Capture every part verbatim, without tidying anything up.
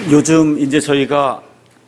요즘 이제 저희가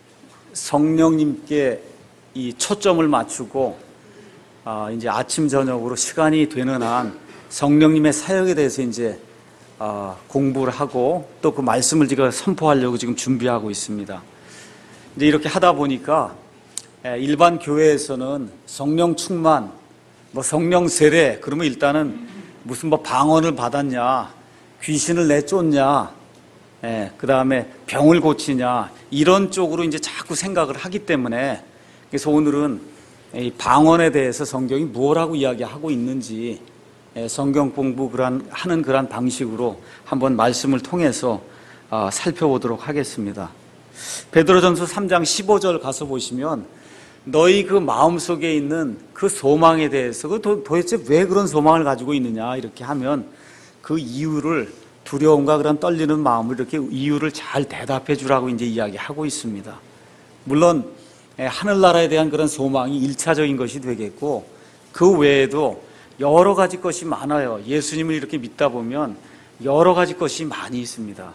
성령님께 이 초점을 맞추고 아 이제 아침 저녁으로 시간이 되는 한 성령님의 사역에 대해서 이제 아 공부를 하고 또 그 말씀을 제가 선포하려고 지금 준비하고 있습니다. 이제 이렇게 하다 보니까 일반 교회에서는 성령 충만, 뭐 성령 세례 그러면 일단은 무슨 뭐 방언을 받았냐, 귀신을 내쫓냐, 예, 그 다음에 병을 고치냐 이런 쪽으로 이제 자꾸 생각을 하기 때문에 그래서 오늘은 이 방언에 대해서 성경이 뭐라고 이야기하고 있는지 예, 성경 공부 그런 하는 그런 방식으로 한번 말씀을 통해서 아, 살펴보도록 하겠습니다. 베드로전서 삼 장 십오 절 가서 보시면 너희 그 마음속에 있는 그 소망에 대해서 그 도, 도대체 왜 그런 소망을 가지고 있느냐 이렇게 하면 그 이유를 두려움과 그런 떨리는 마음을 이렇게 이유를 잘 대답해 주라고 이제 이야기하고 있습니다. 물론 하늘나라에 대한 그런 소망이 일차적인 것이 되겠고 그 외에도 여러 가지 것이 많아요. 예수님을 이렇게 믿다 보면 여러 가지 것이 많이 있습니다.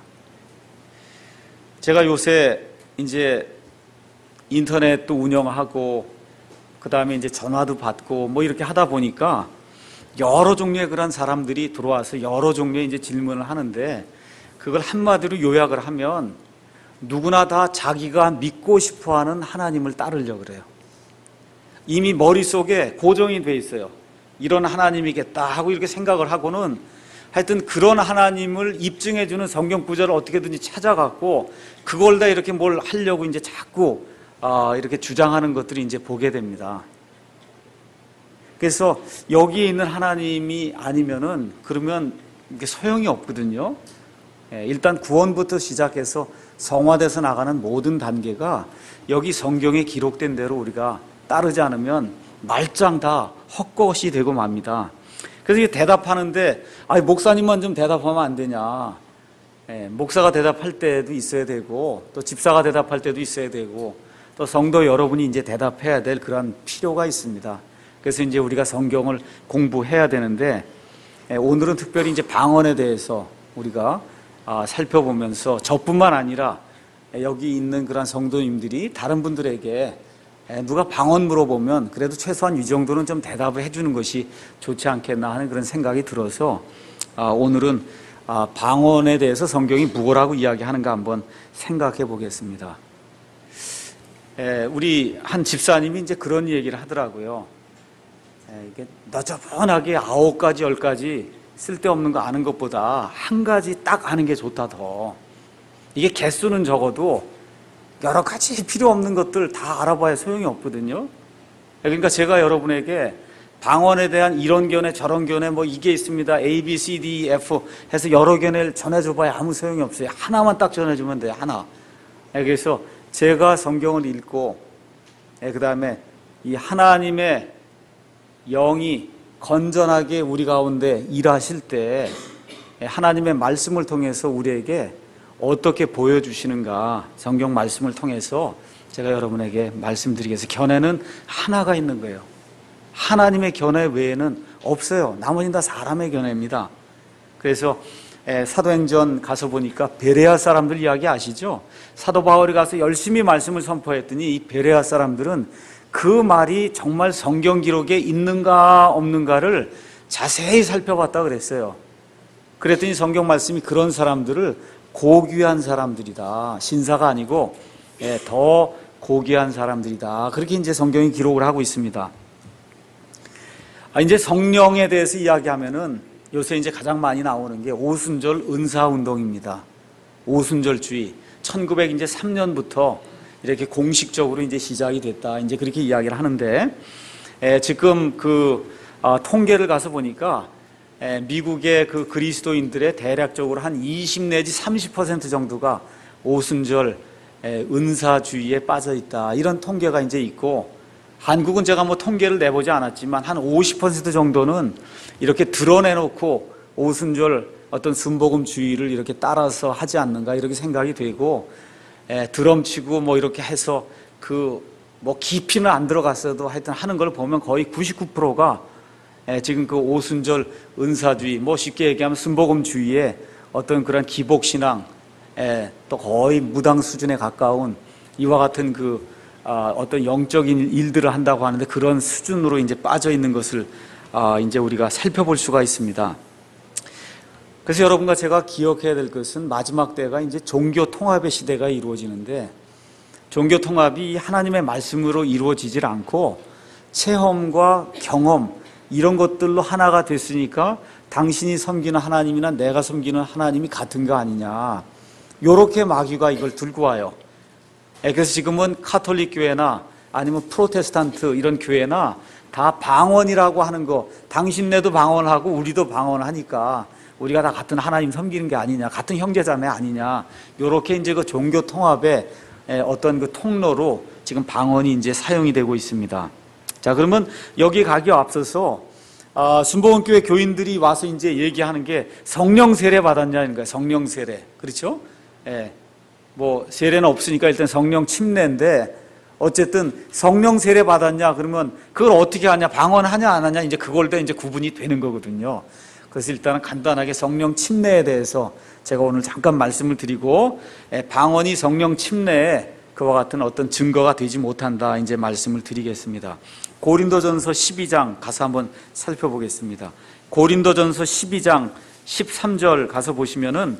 제가 요새 이제 인터넷도 운영하고 그 다음에 이제 전화도 받고 뭐 이렇게 하다 보니까 여러 종류의 그런 사람들이 들어와서 여러 종류의 이제 질문을 하는데 그걸 한마디로 요약을 하면 누구나 다 자기가 믿고 싶어 하는 하나님을 따르려고 그래요. 이미 머릿속에 고정이 돼 있어요. 이런 하나님이겠다 하고 이렇게 생각을 하고는 하여튼 그런 하나님을 입증해주는 성경 구절을 어떻게든지 찾아갖고 그걸 다 이렇게 뭘 하려고 이제 자꾸 아, 이렇게 주장하는 것들이 이제 보게 됩니다. 그래서 여기에 있는 하나님이 아니면은 그러면 이게 소용이 없거든요. 일단 구원부터 시작해서 성화돼서 나가는 모든 단계가 여기 성경에 기록된 대로 우리가 따르지 않으면 말짱 다 헛것이 되고 맙니다. 그래서 이게 대답하는데 아니 목사님만 좀 대답하면 안 되냐. 예, 목사가 대답할 때도 있어야 되고 또 집사가 대답할 때도 있어야 되고 또 성도 여러분이 이제 대답해야 될 그런 필요가 있습니다. 그래서 이제 우리가 성경을 공부해야 되는데 오늘은 특별히 이제 방언에 대해서 우리가 살펴보면서 저뿐만 아니라 여기 있는 그런 성도님들이 다른 분들에게 누가 방언 물어보면 그래도 최소한 이 정도는 좀 대답을 해주는 것이 좋지 않겠나 하는 그런 생각이 들어서 오늘은 방언에 대해서 성경이 무엇이라고 이야기하는가 한번 생각해 보겠습니다. 우리 한 집사님이 이제 그런 얘기를 하더라고요. 이게 너저분하게 아홉 가지, 열 가지 쓸데없는 거 아는 것보다 한 가지 딱 아는 게 좋다 더. 이게 개수는 적어도 여러 가지 필요 없는 것들 다 알아봐야 소용이 없거든요. 그러니까 제가 여러분에게 방언에 대한 이런 견해 저런 견해 뭐 이게 있습니다. A, B, C, D, F 해서 여러 견해를 전해줘봐야 아무 소용이 없어요. 하나만 딱 전해주면 돼요. 하나. 그래서 제가 성경을 읽고 그 다음에 이 하나님의 영이 건전하게 우리 가운데 일하실 때 하나님의 말씀을 통해서 우리에게 어떻게 보여주시는가 성경 말씀을 통해서 제가 여러분에게 말씀드리겠습니다. 견해는 하나가 있는 거예요. 하나님의 견해 외에는 없어요. 나머지는 다 사람의 견해입니다. 그래서 사도행전 가서 보니까 베레아 사람들 이야기 아시죠? 사도 바울이 가서 열심히 말씀을 선포했더니 이 베레아 사람들은 그 말이 정말 성경 기록에 있는가 없는가를 자세히 살펴봤다 그랬어요. 그랬더니 성경 말씀이 그런 사람들을 고귀한 사람들이다. 신사가 아니고 더 고귀한 사람들이다. 그렇게 이제 성경이 기록을 하고 있습니다. 이제 성령에 대해서 이야기하면은 요새 이제 가장 많이 나오는 게 오순절 은사 운동입니다. 오순절주의. 천구백삼 년부터 이렇게 공식적으로 이제 시작이 됐다. 이제 그렇게 이야기를 하는데, 에, 지금 그, 아, 통계를 가서 보니까, 에, 미국의 그 그리스도인들의 대략적으로 한 이십 내지 삼십 퍼센트 정도가 오순절 에, 은사주의에 빠져 있다. 이런 통계가 이제 있고, 한국은 제가 뭐 통계를 내보지 않았지만 한 오십 퍼센트 정도는 이렇게 드러내놓고 오순절 어떤 순복음주의를 이렇게 따라서 하지 않는가 이렇게 생각이 되고, 에, 드럼치고 뭐 이렇게 해서 그 뭐 깊이는 안 들어갔어도 하여튼 하는 걸 보면 거의 구십구 퍼센트가 에, 지금 그 오순절 은사주의 뭐 쉽게 얘기하면 순복음주의의 어떤 그런 기복신앙 예, 또 거의 무당 수준에 가까운 이와 같은 그 아, 어떤 영적인 일들을 한다고 하는데 그런 수준으로 이제 빠져 있는 것을 아, 이제 우리가 살펴볼 수가 있습니다. 그래서 여러분과 제가 기억해야 될 것은 마지막 때가 이제 종교 통합의 시대가 이루어지는데 종교 통합이 하나님의 말씀으로 이루어지질 않고 체험과 경험 이런 것들로 하나가 됐으니까 당신이 섬기는 하나님이나 내가 섬기는 하나님이 같은 거 아니냐, 요렇게 마귀가 이걸 들고 와요. 그래서 지금은 카톨릭 교회나 아니면 프로테스탄트 이런 교회나 다 방언이라고 하는 거, 당신네도 방언하고 우리도 방언하니까 우리가 다 같은 하나님 섬기는 게 아니냐, 같은 형제자매 아니냐, 요렇게 이제 그 종교 통합의 어떤 그 통로로 지금 방언이 이제 사용이 되고 있습니다. 자, 그러면 여기 가기 앞서서 아, 순복음교회 교인들이 와서 이제 얘기하는 게 성령 세례 받았냐는 거예요. 성령 세례, 그렇죠? 예. 뭐 세례는 없으니까 일단 성령 침례인데 어쨌든 성령 세례 받았냐 그러면 그걸 어떻게 하냐, 방언하냐 안 하냐, 이제 그걸 때 이제 구분이 되는 거거든요. 그래서 일단은 간단하게 성령 침례에 대해서 제가 오늘 잠깐 말씀을 드리고, 방언이 성령 침례에 그와 같은 어떤 증거가 되지 못한다 이제 말씀을 드리겠습니다. 고린도전서 십이 장 가서 한번 살펴보겠습니다. 고린도전서 십이 장 십삼 절 가서 보시면은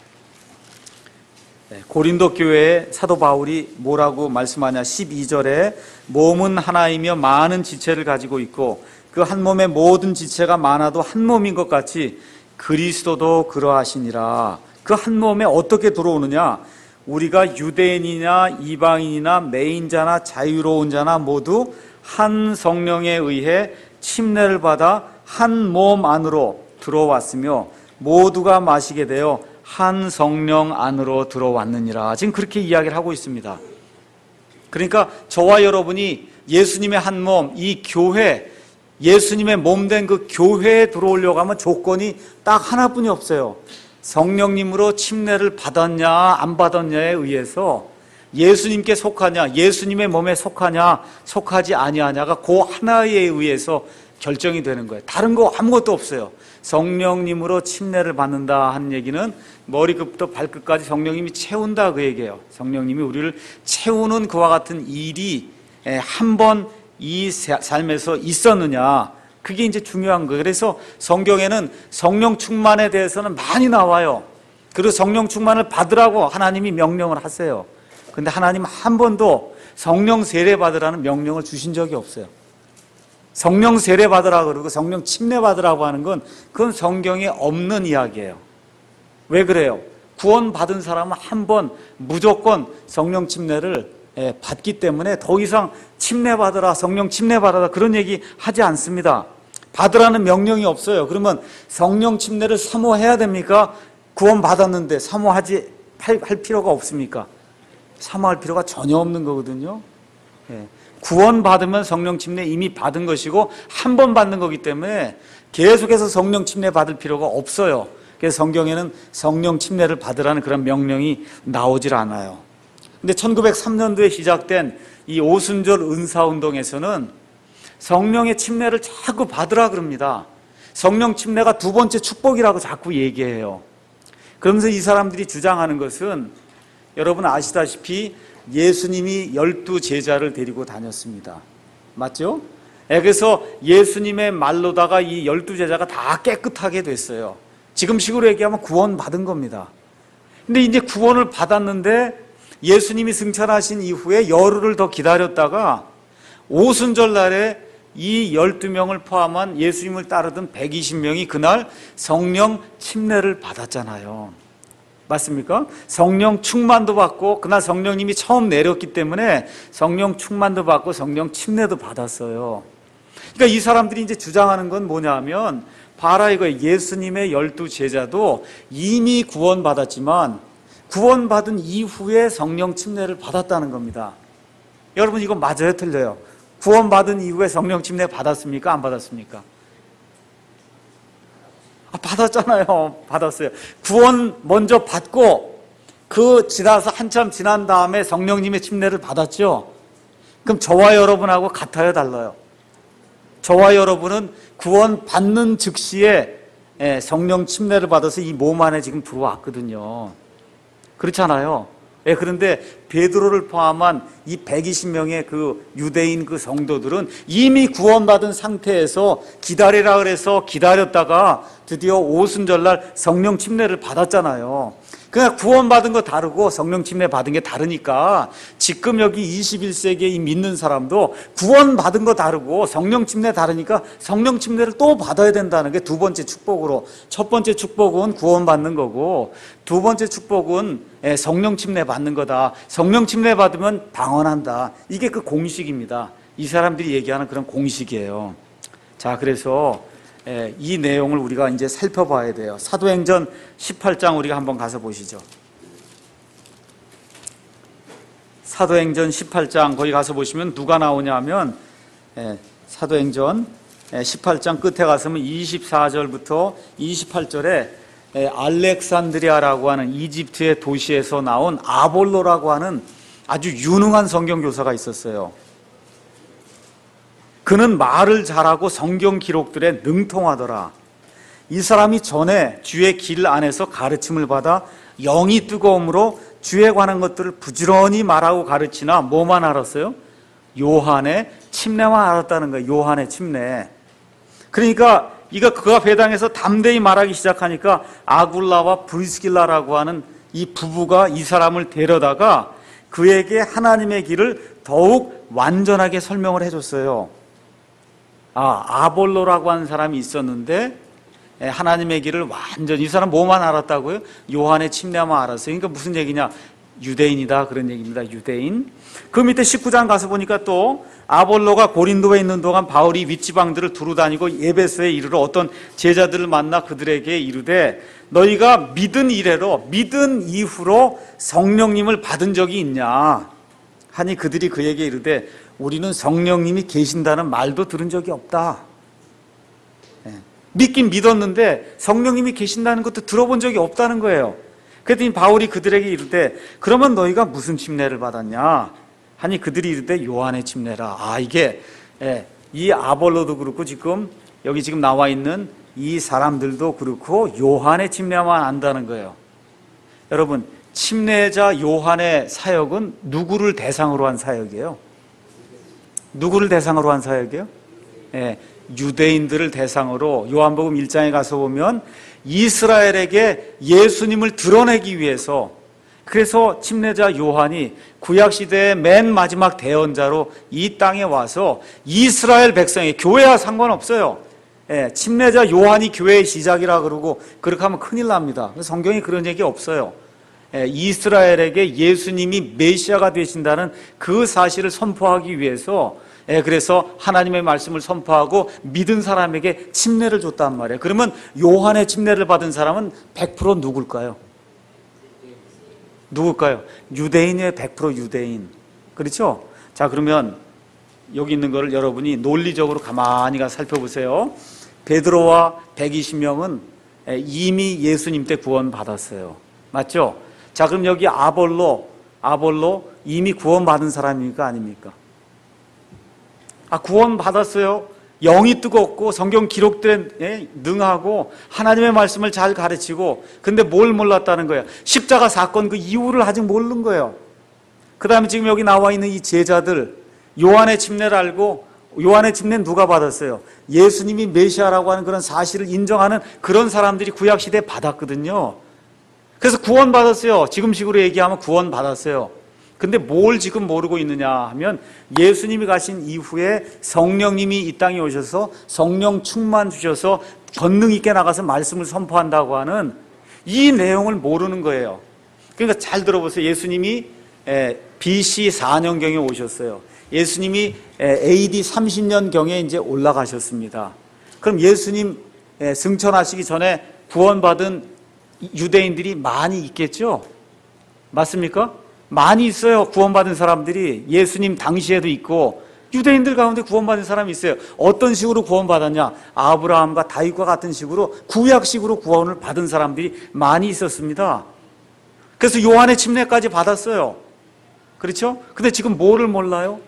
고린도 교회에 사도 바울이 뭐라고 말씀하냐, 십이 절에 몸은 하나이며 많은 지체를 가지고 있고 그 한 몸의 모든 지체가 많아도 한 몸인 것 같이 그리스도도 그러하시니라. 그 한 몸에 어떻게 들어오느냐, 우리가 유대인이나 이방인이나 매인자나 자유로운 자나 모두 한 성령에 의해 침례를 받아 한 몸 안으로 들어왔으며 모두가 마시게 되어 한 성령 안으로 들어왔느니라. 지금 그렇게 이야기를 하고 있습니다. 그러니까 저와 여러분이 예수님의 한 몸, 이 교회, 예수님의 몸된 그 교회에 들어오려고 하면 조건이 딱 하나뿐이 없어요. 성령님으로 침례를 받았냐 안 받았냐에 의해서 예수님께 속하냐, 예수님의 몸에 속하냐 속하지 아니하냐가 그 하나에 의해서 결정이 되는 거예요. 다른 거 아무것도 없어요. 성령님으로 침례를 받는다 하는 얘기는 머리끝부터 발끝까지 성령님이 채운다 그 얘기예요. 성령님이 우리를 채우는 그와 같은 일이 한 번 이 삶에서 있었느냐, 그게 이제 중요한 거예요. 그래서 성경에는 성령 충만에 대해서는 많이 나와요. 그리고 성령 충만을 받으라고 하나님이 명령을 하세요. 근데 하나님 한 번도 성령 세례 받으라는 명령을 주신 적이 없어요. 성령 세례 받으라 그러고 성령 침례 받으라고 하는 건 그건 성경에 없는 이야기예요. 왜 그래요? 구원 받은 사람은 한 번 무조건 성령 침례를 받기 때문에 더 이상 침례 받으라, 성령 침례 받으라 그런 얘기 하지 않습니다. 받으라는 명령이 없어요. 그러면 성령 침례를 사모해야 됩니까? 구원 받았는데 사모하지 할, 할 필요가 없습니까? 사모할 필요가 전혀 없는 거거든요. 예. 구원 받으면 성령 침례 이미 받은 것이고 한 번 받는 거기 때문에 계속해서 성령 침례 받을 필요가 없어요. 그래서 성경에는 성령 침례를 받으라는 그런 명령이 나오질 않아요. 근데 천구백삼 년도에 시작된 이 오순절 은사운동에서는 성령의 침례를 자꾸 받으라 그럽니다. 성령 침례가 두 번째 축복이라고 자꾸 얘기해요. 그러면서 이 사람들이 주장하는 것은 여러분 아시다시피 예수님이 열두 제자를 데리고 다녔습니다. 맞죠? 그래서 예수님의 말로다가 이 열두 제자가 다 깨끗하게 됐어요. 지금식으로 얘기하면 구원 받은 겁니다. 근데 이제 구원을 받았는데 예수님이 승천하신 이후에 열흘을 더 기다렸다가 오순절 날에 이 열두 명을 포함한 예수님을 따르던 백이십 명이 그날 성령 침례를 받았잖아요. 맞습니까? 성령 충만도 받고, 그날 성령님이 처음 내렸기 때문에 성령 충만도 받고 성령 침례도 받았어요. 그러니까 이 사람들이 이제 주장하는 건 뭐냐 하면, 봐라 이거예요. 예수님의 열두 제자도 이미 구원받았지만 구원받은 이후에 성령 침례를 받았다는 겁니다. 여러분 이거 맞아요, 틀려요? 구원받은 이후에 성령 침례 받았습니까? 안 받았습니까? 아, 받았잖아요. 받았어요. 구원 먼저 받고 그 지나서 한참 지난 다음에 성령님의 침례를 받았죠. 그럼 저와 여러분하고 같아요, 달라요? 저와 여러분은 구원 받는 즉시에 성령 침례를 받아서 이 몸 안에 지금 들어왔거든요. 그렇잖아요. 예, 그런데 베드로를 포함한 이 백이십 명의 그 유대인 그 성도들은 이미 구원받은 상태에서 기다리라 그래서 기다렸다가 드디어 오순절날 성령 침례를 받았잖아요. 그냥 구원받은 거 다르고 성령 침례 받은 게 다르니까 지금 여기 이십일 세기에 이 믿는 사람도 구원받은 거 다르고 성령 침례 다르니까 성령 침례를 또 받아야 된다는 게 두 번째 축복으로, 첫 번째 축복은 구원받는 거고 두 번째 축복은 성령 침례 받는 거다. 성령 침례 받으면 방언한다. 이게 그 공식입니다. 이 사람들이 얘기하는 그런 공식이에요. 자, 그래서 이 내용을 우리가 이제 살펴봐야 돼요. 사도행전 십팔 장 우리가 한번 가서 보시죠. 사도행전 십팔 장 거기 가서 보시면 누가 나오냐 하면 사도행전 십팔 장 끝에 가서면 이십사 절부터 이십팔 절에 알렉산드리아라고 하는 이집트의 도시에서 나온 아볼로라고 하는 아주 유능한 성경교사가 있었어요. 그는 말을 잘하고 성경 기록들에 능통하더라. 이 사람이 전에 주의 길 안에서 가르침을 받아 영이 뜨거움으로 주에 관한 것들을 부지런히 말하고 가르치나 뭐만 알았어요? 요한의 침례만 알았다는 거예요. 요한의 침례. 그러니까 이가 그가 배당에서 담대히 말하기 시작하니까 아굴라와 브리스길라라고 하는 이 부부가 이 사람을 데려다가 그에게 하나님의 길을 더욱 완전하게 설명을 해줬어요. 아, 아볼로라고 하는 사람이 있었는데 하나님의 길을 완전히, 이 사람 뭐만 알았다고요? 요한의 침례만 알았어요. 그러니까 무슨 얘기냐? 유대인이다, 그런 얘기입니다. 유대인. 그 밑에 십구 장 가서 보니까 또 아볼로가 고린도에 있는 동안 바울이 윗지방들을 두루 다니고 에베소에 이르러 어떤 제자들을 만나 그들에게 이르되 너희가 믿은 이래로, 믿은 이후로 성령님을 받은 적이 있냐 하니 그들이 그에게 이르되 우리는 성령님이 계신다는 말도 들은 적이 없다. 믿긴 믿었는데 성령님이 계신다는 것도 들어본 적이 없다는 거예요. 그랬더니 바울이 그들에게 이르되 그러면 너희가 무슨 침례를 받았냐 하니 그들이 이르되 요한의 침례라. 아, 이게 이 아볼로도 그렇고 지금 여기 지금 나와 있는 이 사람들도 그렇고 요한의 침례만 안다는 거예요. 여러분, 침례자 요한의 사역은 누구를 대상으로 한 사역이에요? 누구를 대상으로 한 사역이에요? 예, 유대인들을 대상으로. 요한복음 일 장에 가서 보면 이스라엘에게 예수님을 드러내기 위해서, 그래서 침례자 요한이 구약시대의 맨 마지막 대언자로 이 땅에 와서 이스라엘 백성이, 교회와 상관없어요. 예, 침례자 요한이 교회의 시작이라 그러고 그렇게 하면 큰일 납니다. 성경에 그런 얘기 없어요. 예, 이스라엘에게 예수님이 메시아가 되신다는 그 사실을 선포하기 위해서, 예, 그래서 하나님의 말씀을 선포하고 믿은 사람에게 침례를 줬단 말이에요. 그러면 요한의 침례를 받은 사람은 백 퍼센트 누굴까요? 누굴까요? 유대인이에요. 백 퍼센트 유대인. 그렇죠? 자, 그러면 여기 있는 거를 여러분이 논리적으로 가만히 가서 살펴보세요. 베드로와 백이십 명은 이미 예수님 때 구원 받았어요. 맞죠? 자, 그럼 여기 아볼로, 아볼로 이미 구원 받은 사람입니까? 아닙니까? 아, 구원 받았어요. 영이 뜨겁고 성경 기록들에 능하고 하나님의 말씀을 잘 가르치고, 근데 뭘 몰랐다는 거예요? 십자가 사건 그 이유를 아직 모르는 거예요. 그 다음에 지금 여기 나와 있는 이 제자들, 요한의 침례를 알고, 요한의 침례는 누가 받았어요? 예수님이 메시아라고 하는 그런 사실을 인정하는 그런 사람들이 구약시대에 받았거든요. 그래서 구원 받았어요. 지금식으로 얘기하면 구원 받았어요. 근데 뭘 지금 모르고 있느냐 하면 예수님이 가신 이후에 성령님이 이 땅에 오셔서 성령 충만 주셔서 권능 있게 나가서 말씀을 선포한다고 하는 이 내용을 모르는 거예요. 그러니까 잘 들어보세요. 예수님이 비씨 사 년경에 오셨어요. 예수님이 에이디 삼십 년경에 이제 올라가셨습니다. 그럼 예수님 승천하시기 전에 구원받은 유대인들이 많이 있겠죠? 맞습니까? 많이 있어요. 구원받은 사람들이 예수님 당시에도 있고, 유대인들 가운데 구원받은 사람이 있어요. 어떤 식으로 구원받았냐? 아브라함과 다윗과 같은 식으로 구약식으로 구원을 받은 사람들이 많이 있었습니다. 그래서 요한의 침례까지 받았어요. 그렇죠? 근데 지금 뭐를 몰라요?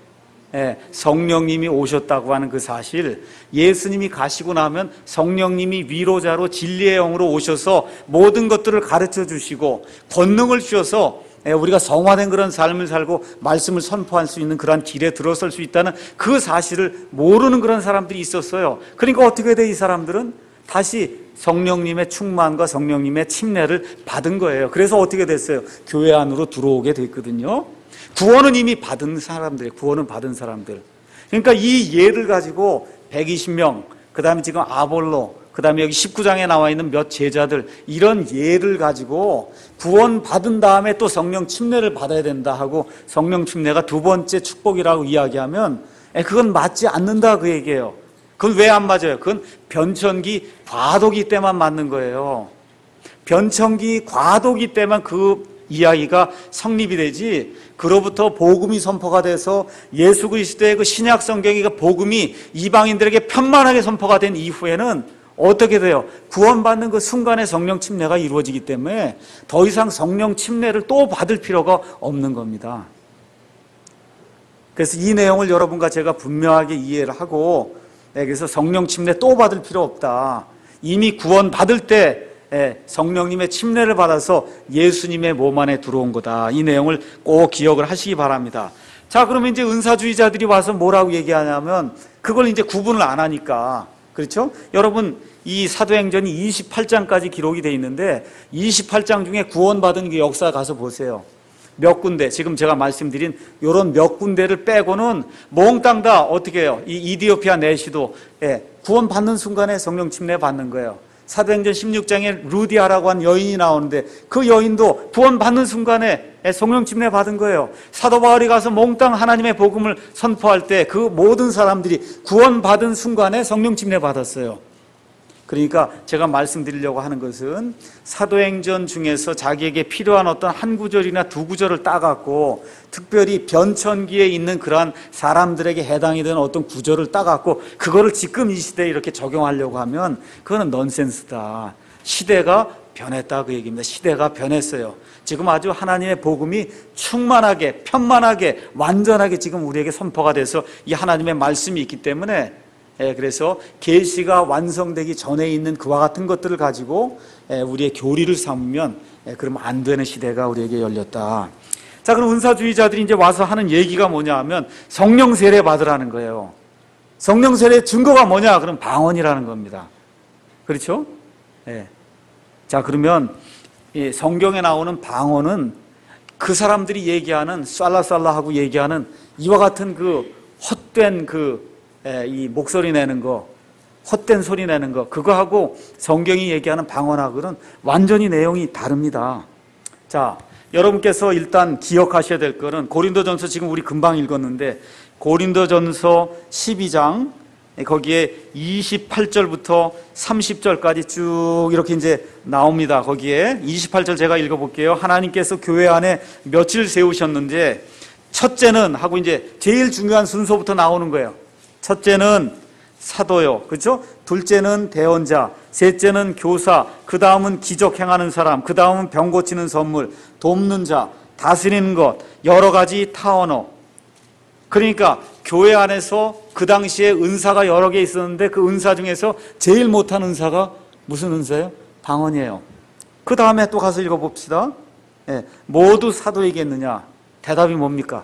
예, 성령님이 오셨다고 하는 그 사실, 예수님이 가시고 나면 성령님이 위로자로 진리의 영으로 오셔서 모든 것들을 가르쳐 주시고 권능을 주셔서 예, 우리가 성화된 그런 삶을 살고 말씀을 선포할 수 있는 그런 길에 들어설 수 있다는 그 사실을 모르는 그런 사람들이 있었어요. 그러니까 어떻게 돼? 이 사람들은 다시 성령님의 충만과 성령님의 침례를 받은 거예요. 그래서 어떻게 됐어요? 교회 안으로 들어오게 됐거든요. 구원은 이미 받은 사람들이에요. 구원은 받은 사람들. 그러니까 이 예를 가지고 백이십 명, 그 다음에 지금 아볼로, 그 다음에 여기 십구 장에 나와 있는 몇 제자들, 이런 예를 가지고 구원 받은 다음에 또 성령 침례를 받아야 된다 하고 성령 침례가 두 번째 축복이라고 이야기하면 그건 맞지 않는다 그 얘기예요. 그건 왜 안 맞아요? 그건 변천기 과도기 때만 맞는 거예요. 변천기 과도기 때만 그 이야기가 성립이 되지, 그로부터 복음이 선포가 돼서 예수 그리스도의 그 신약 성경의 그 복음이 이방인들에게 편만하게 선포가 된 이후에는 어떻게 돼요? 구원받는 그 순간에 성령 침례가 이루어지기 때문에 더 이상 성령 침례를 또 받을 필요가 없는 겁니다. 그래서 이 내용을 여러분과 제가 분명하게 이해를 하고, 그래서 성령 침례 또 받을 필요 없다. 이미 구원받을 때 성령님의 침례를 받아서 예수님의 몸 안에 들어온 거다. 이 내용을 꼭 기억을 하시기 바랍니다. 자, 그러면 이제 은사주의자들이 와서 뭐라고 얘기하냐면 그걸 이제 구분을 안 하니까, 그렇죠? 여러분, 이 사도행전이 이십팔 장까지 기록이 되어 있는데 이십팔 장 중에 구원받은 그 역사 가서 보세요. 몇 군데, 지금 제가 말씀드린 이런 몇 군데를 빼고는 몽땅 다 어떻게 해요? 이 이디오피아 내시도 예, 구원받는 순간에 성령 침례 받는 거예요. 사도행전 십육 장에 루디아라고 한 여인이 나오는데 그 여인도 구원받는 순간에 성령 침례 받은 거예요. 사도 바울이 가서 몽땅 하나님의 복음을 선포할 때 그 모든 사람들이 구원받은 순간에 성령 침례 받았어요. 그러니까 제가 말씀드리려고 하는 것은 사도행전 중에서 자기에게 필요한 어떤 한 구절이나 두 구절을 따갖고 특별히 변천기에 있는 그러한 사람들에게 해당이 되는 어떤 구절을 따갖고 그거를 지금 이 시대에 이렇게 적용하려고 하면 그거는 넌센스다. 시대가 변했다 그 얘기입니다. 시대가 변했어요. 지금 아주 하나님의 복음이 충만하게, 편만하게, 완전하게 지금 우리에게 선포가 돼서 이 하나님의 말씀이 있기 때문에 예, 그래서 계시가 완성되기 전에 있는 그와 같은 것들을 가지고 예, 우리의 교리를 삼으면 예, 그러면 안 되는 시대가 우리에게 열렸다. 자, 그럼 은사주의자들이 이제 와서 하는 얘기가 뭐냐 하면 성령 세례 받으라는 거예요. 성령 세례의 증거가 뭐냐? 그럼 방언이라는 겁니다. 그렇죠? 예. 자, 그러면 이 성경에 나오는 방언은 그 사람들이 얘기하는 쌀라쌀라하고 얘기하는 이와 같은 그 헛된 그 이 목소리 내는 거, 헛된 소리 내는 거, 그거하고 성경이 얘기하는 방언하고는 완전히 내용이 다릅니다. 자, 여러분께서 일단 기억하셔야 될 거는 고린도전서 지금 우리 금방 읽었는데 고린도전서 십이 장 거기에 이십팔 절부터 삼십 절까지 쭉 이렇게 이제 나옵니다. 거기에 이십팔 절 제가 읽어볼게요. 하나님께서 교회 안에 며칠 세우셨는지 첫째는 하고 이제 제일 중요한 순서부터 나오는 거예요. 첫째는 사도요, 그렇죠? 둘째는 대언자, 셋째는 교사, 그 다음은 기적 행하는 사람, 그 다음은 병 고치는 선물, 돕는 자, 다스리는 것, 여러 가지 타언어. 그러니까 교회 안에서 그 당시에 은사가 여러 개 있었는데 그 은사 중에서 제일 못한 은사가 무슨 은사예요? 방언이에요. 그 다음에 또 가서 읽어봅시다. 예, 모두 사도이겠느냐? 대답이 뭡니까?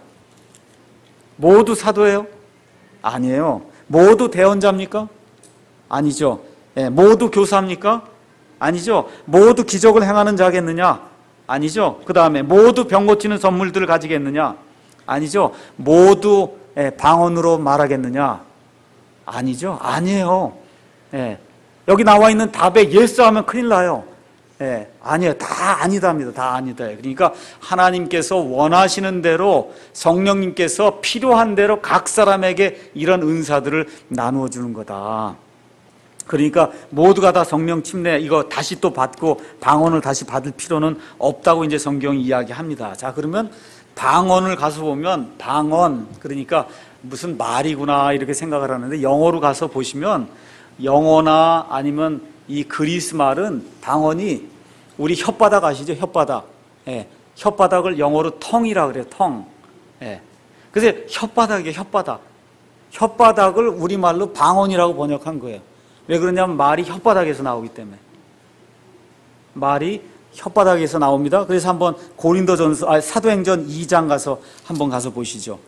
모두 사도예요? 아니에요. 모두 대언자입니까? 아니죠. 예, 모두 교사입니까? 아니죠. 모두 기적을 행하는 자겠느냐? 아니죠. 그 다음에 모두 병 고치는 선물들을 가지겠느냐? 아니죠. 모두 예, 방언으로 말하겠느냐? 아니죠. 아니에요. 예, 여기 나와 있는 답에 예스 하면 큰일 나요. 예, 아니에요. 다 아니다입니다. 다 아니다. 그러니까 하나님께서 원하시는 대로 성령님께서 필요한 대로 각 사람에게 이런 은사들을 나누어 주는 거다. 그러니까 모두가 다 성령 침례 이거 다시 또 받고 방언을 다시 받을 필요는 없다고 이제 성경이 이야기합니다. 자, 그러면 방언을 가서 보면 방언 그러니까 무슨 말이구나 이렇게 생각을 하는데 영어로 가서 보시면 영어나 아니면 이 그리스 말은 방언이 우리 혓바닥 아시죠? 혓바닥. 예, 혓바닥을 영어로 텅이라 그래요. 텅. 예. 그래서 혓바닥이에요, 혓바닥. 혓바닥을 우리말로 방언이라고 번역한 거예요. 왜 그러냐면 말이 혓바닥에서 나오기 때문에. 말이 혓바닥에서 나옵니다. 그래서 한번 고린도전서, 아, 사도행전 이 장 가서 한번 가서 보시죠.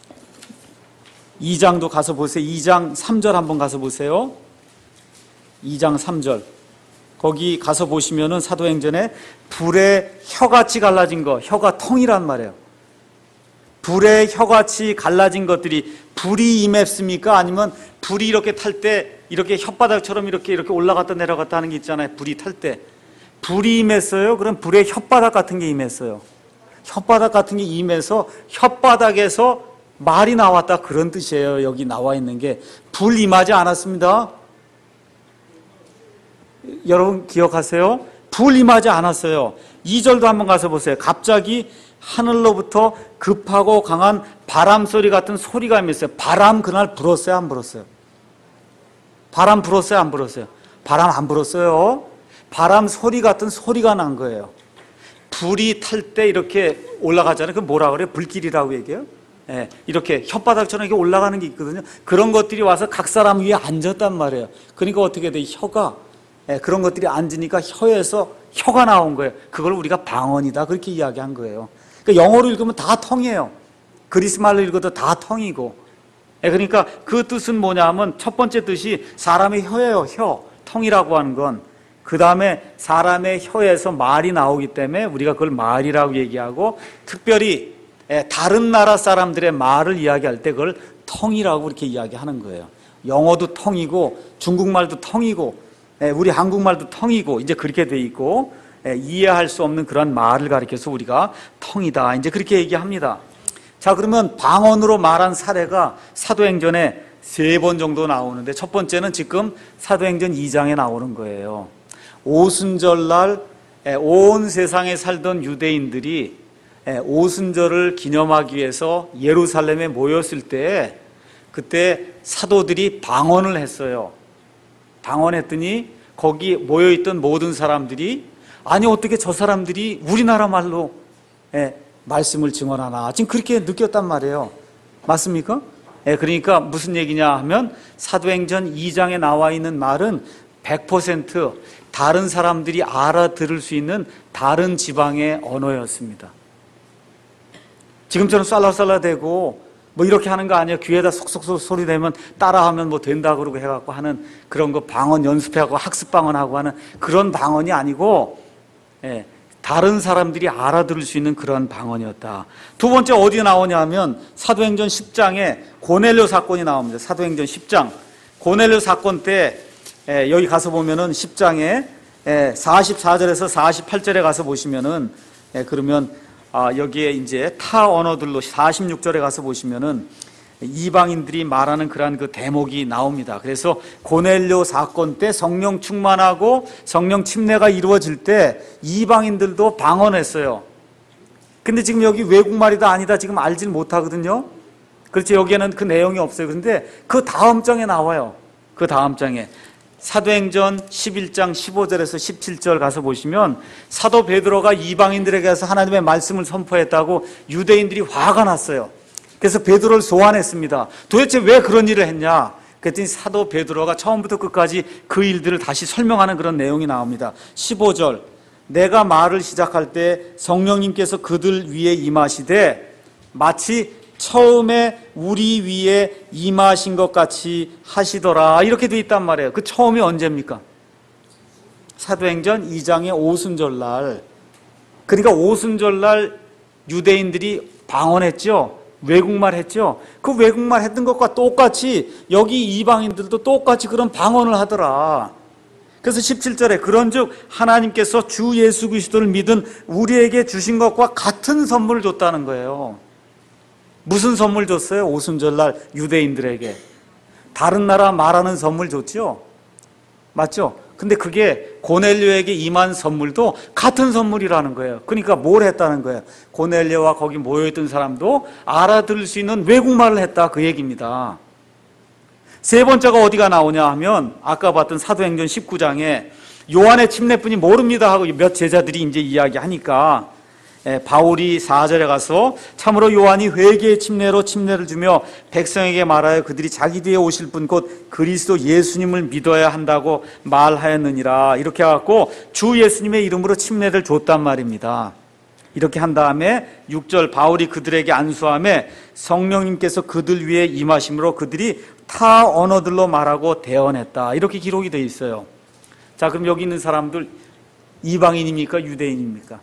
이 장도 가서 보세요. 이 장 삼 절 한번 가서 보세요. 이 장 삼 절. 거기 가서 보시면은 사도행전에 불에 혀같이 갈라진 거, 혀가 통이란 말이에요. 불에 혀같이 갈라진 것들이 불이 임했습니까? 아니면 불이 이렇게 탈 때 이렇게 혓바닥처럼 이렇게 이렇게 올라갔다 내려갔다 하는 게 있잖아요. 불이 탈 때. 불이 임했어요? 그럼 불에 혓바닥 같은 게 임했어요. 혓바닥 같은 게 임해서 혓바닥에서 말이 나왔다, 그런 뜻이에요. 여기 나와 있는 게. 불 임하지 않았습니다. 여러분 기억하세요? 불 임하지 않았어요. 이 절도 한번 가서 보세요. 갑자기 하늘로부터 급하고 강한 바람 소리 같은 소리가 임했어요. 바람 그날 불었어요, 안 불었어요? 바람 불었어요, 안 불었어요? 바람 안 불었어요. 바람 소리 같은 소리가 난 거예요. 불이 탈 때 이렇게 올라가잖아요. 그 뭐라 그래요? 불길이라고 얘기해요. 예, 이렇게 혓바닥처럼 이렇게 올라가는 게 있거든요. 그런 것들이 와서 각 사람 위에 앉았단 말이에요. 그러니까 어떻게 돼? 혀가, 예, 그런 것들이 앉으니까 혀에서 혀가 나온 거예요. 그걸 우리가 방언이다, 그렇게 이야기한 거예요. 그러니까 영어로 읽으면 다 텅이에요. 그리스 말로 읽어도 다 텅이고. 예, 그러니까 그 뜻은 뭐냐 하면 첫 번째 뜻이 사람의 혀예요. 혀, 텅이라고 하는 건. 그 다음에 사람의 혀에서 말이 나오기 때문에 우리가 그걸 말이라고 얘기하고, 특별히 다른 나라 사람들의 말을 이야기할 때 그걸 텅이라고 이렇게 이야기하는 거예요. 영어도 텅이고 중국말도 텅이고 우리 한국말도 텅이고 이제 그렇게 돼 있고, 이해할 수 없는 그런 말을 가리켜서 우리가 텅이다, 이제 그렇게 얘기합니다. 자, 그러면 방언으로 말한 사례가 사도행전에 세 번 정도 나오는데, 첫 번째는 지금 사도행전 이 장에 나오는 거예요. 오순절날 온 세상에 살던 유대인들이 오순절을 기념하기 위해서 예루살렘에 모였을 때, 그때 사도들이 방언을 했어요. 방언했더니 거기 모여있던 모든 사람들이, 아니 어떻게 저 사람들이 우리나라 말로 말씀을 증언하나, 지금 그렇게 느꼈단 말이에요. 맞습니까? 그러니까 무슨 얘기냐 하면 사도행전 이 장에 나와 있는 말은 백 퍼센트 다른 사람들이 알아들을 수 있는 다른 지방의 언어였습니다. 지금처럼 쌀라쌀라대고 뭐 이렇게 하는 거 아니에요. 귀에다 속속속 소리 내면 따라하면 뭐 된다 그러고 해갖고 하는 그런 거, 방언 연습해갖고 학습 방언하고 하는 그런 방언이 아니고, 예, 다른 사람들이 알아들을 수 있는 그런 방언이었다. 두 번째 어디에 나오냐 하면 사도행전 십 장에 고넬료 사건이 나옵니다. 사도행전 십 장 고넬료 사건 때, 예, 여기 가서 보면은 십 장에 예, 사십사 절에서 사십팔 절에 가서 보시면은, 예, 그러면 아, 여기에 이제 타 언어들로 사십육 절에 가서 보시면은 이방인들이 말하는 그러한 그 대목이 나옵니다. 그래서 고넬료 사건 때 성령 충만하고 성령 침례가 이루어질 때 이방인들도 방언했어요. 근데 지금 여기 외국말이다 아니다 지금 알질 못하거든요. 그렇죠. 여기에는 그 내용이 없어요. 그런데 그 다음 장에 나와요. 그 다음 장에 사도행전 십일 장 십오 절에서 십칠 절 가서 보시면 사도 베드로가 이방인들에게 가서 하나님의 말씀을 선포했다고 유대인들이 화가 났어요. 그래서 베드로를 소환했습니다. 도대체 왜 그런 일을 했냐? 그랬더니 사도 베드로가 처음부터 끝까지 그 일들을 다시 설명하는 그런 내용이 나옵니다. 십오 절, 내가 말을 시작할 때 성령님께서 그들 위에 임하시되 마치 처음에 우리 위에 임하신 것 같이 하시더라, 이렇게 돼 있단 말이에요. 그 처음이 언제입니까? 사도행전 이 장의 오순절날. 그러니까 오순절날 유대인들이 방언했죠. 외국말 했죠. 그 외국말 했던 것과 똑같이 여기 이방인들도 똑같이 그런 방언을 하더라. 그래서 십칠 절에 그런즉 하나님께서 주 예수 그리스도를 믿은 우리에게 주신 것과 같은 선물을 줬다는 거예요. 무슨 선물 줬어요? 오순절날 유대인들에게 다른 나라 말하는 선물 줬죠. 맞죠? 근데 그게 고넬료에게 임한 선물도 같은 선물이라는 거예요. 그러니까 뭘 했다는 거예요? 고넬료와 거기 모여있던 사람도 알아들을 수 있는 외국말을 했다, 그 얘기입니다. 세 번째가 어디가 나오냐 하면 아까 봤던 사도행전 십구 장에 요한의 침례뿐이 모릅니다 하고 몇 제자들이 이제 이야기하니까 바울이 사 절에 가서 참으로 요한이 회개의 침례로 침례를 주며 백성에게 말하여 그들이 자기 뒤에 오실 분 곧 그리스도 예수님을 믿어야 한다고 말하였느니라. 이렇게 해갖고 주 예수님의 이름으로 침례를 줬단 말입니다. 이렇게 한 다음에 육 절 바울이 그들에게 안수하며 성령님께서 그들 위에 임하심으로 그들이 타 언어들로 말하고 대언했다. 이렇게 기록이 되어 있어요. 자, 그럼 여기 있는 사람들 이방인입니까? 유대인입니까?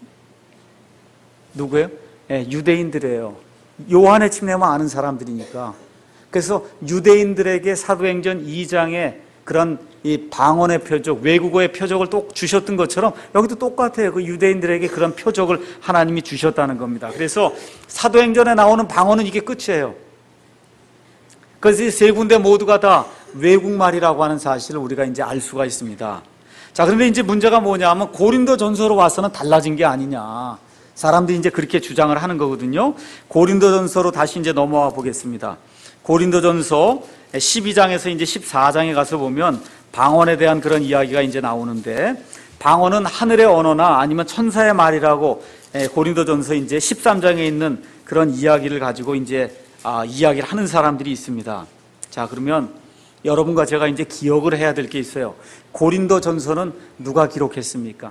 누구예요? 네, 유대인들이에요. 요한의 침례만 아는 사람들이니까. 그래서 유대인들에게 사도행전 이 장에 그런 이 방언의 표적, 외국어의 표적을 또 주셨던 것처럼 여기도 똑같아요. 그 유대인들에게 그런 표적을 하나님이 주셨다는 겁니다. 그래서 사도행전에 나오는 방언은 이게 끝이에요. 그래서 이 세 군데 모두가 다 외국말이라고 하는 사실을 우리가 이제 알 수가 있습니다. 자, 그런데 이제 문제가 뭐냐 하면 고린도 전서로 와서는 달라진 게 아니냐. 사람들이 이제 그렇게 주장을 하는 거거든요. 고린도 전서로 다시 이제 넘어와 보겠습니다. 고린도 전서 십이 장에서 이제 십사 장에 가서 보면 방언에 대한 그런 이야기가 이제 나오는데, 방언은 하늘의 언어나 아니면 천사의 말이라고 고린도 전서 이제 십삼 장에 있는 그런 이야기를 가지고 이제 아, 이야기를 하는 사람들이 있습니다. 자, 그러면 여러분과 제가 이제 기억을 해야 될 게 있어요. 고린도 전서는 누가 기록했습니까?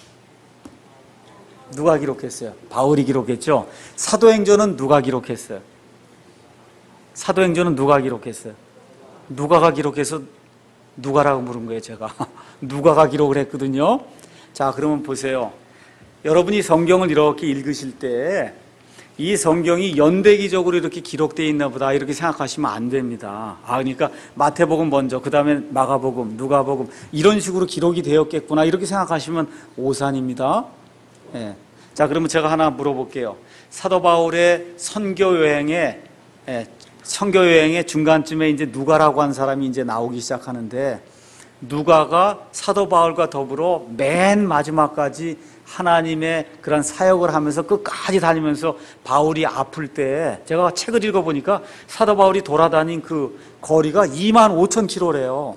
누가 기록했어요? 바울이 기록했죠. 사도행전은 누가 기록했어요? 사도행전은 누가 기록했어요? 누가가 기록해서 누가라고 물은 거예요, 제가. 누가가 기록을 했거든요. 자, 그러면 보세요. 여러분이 성경을 이렇게 읽으실 때 이 성경이 연대기적으로 이렇게 기록되어 있나 보다 이렇게 생각하시면 안 됩니다. 아, 그러니까 마태복음 먼저, 그 다음에 마가복음, 누가복음 이런 식으로 기록이 되었겠구나 이렇게 생각하시면 오산입니다. 예. 자, 그러면 제가 하나 물어볼게요. 사도 바울의 선교 여행에 예, 선교 여행의 중간쯤에 이제 누가라고 한 사람이 이제 나오기 시작하는데, 누가가 사도 바울과 더불어 맨 마지막까지 하나님의 그런 사역을 하면서 끝까지 다니면서 바울이 아플 때, 제가 책을 읽어보니까 사도 바울이 돌아다닌 그 거리가 이만 오천 킬로미터래요.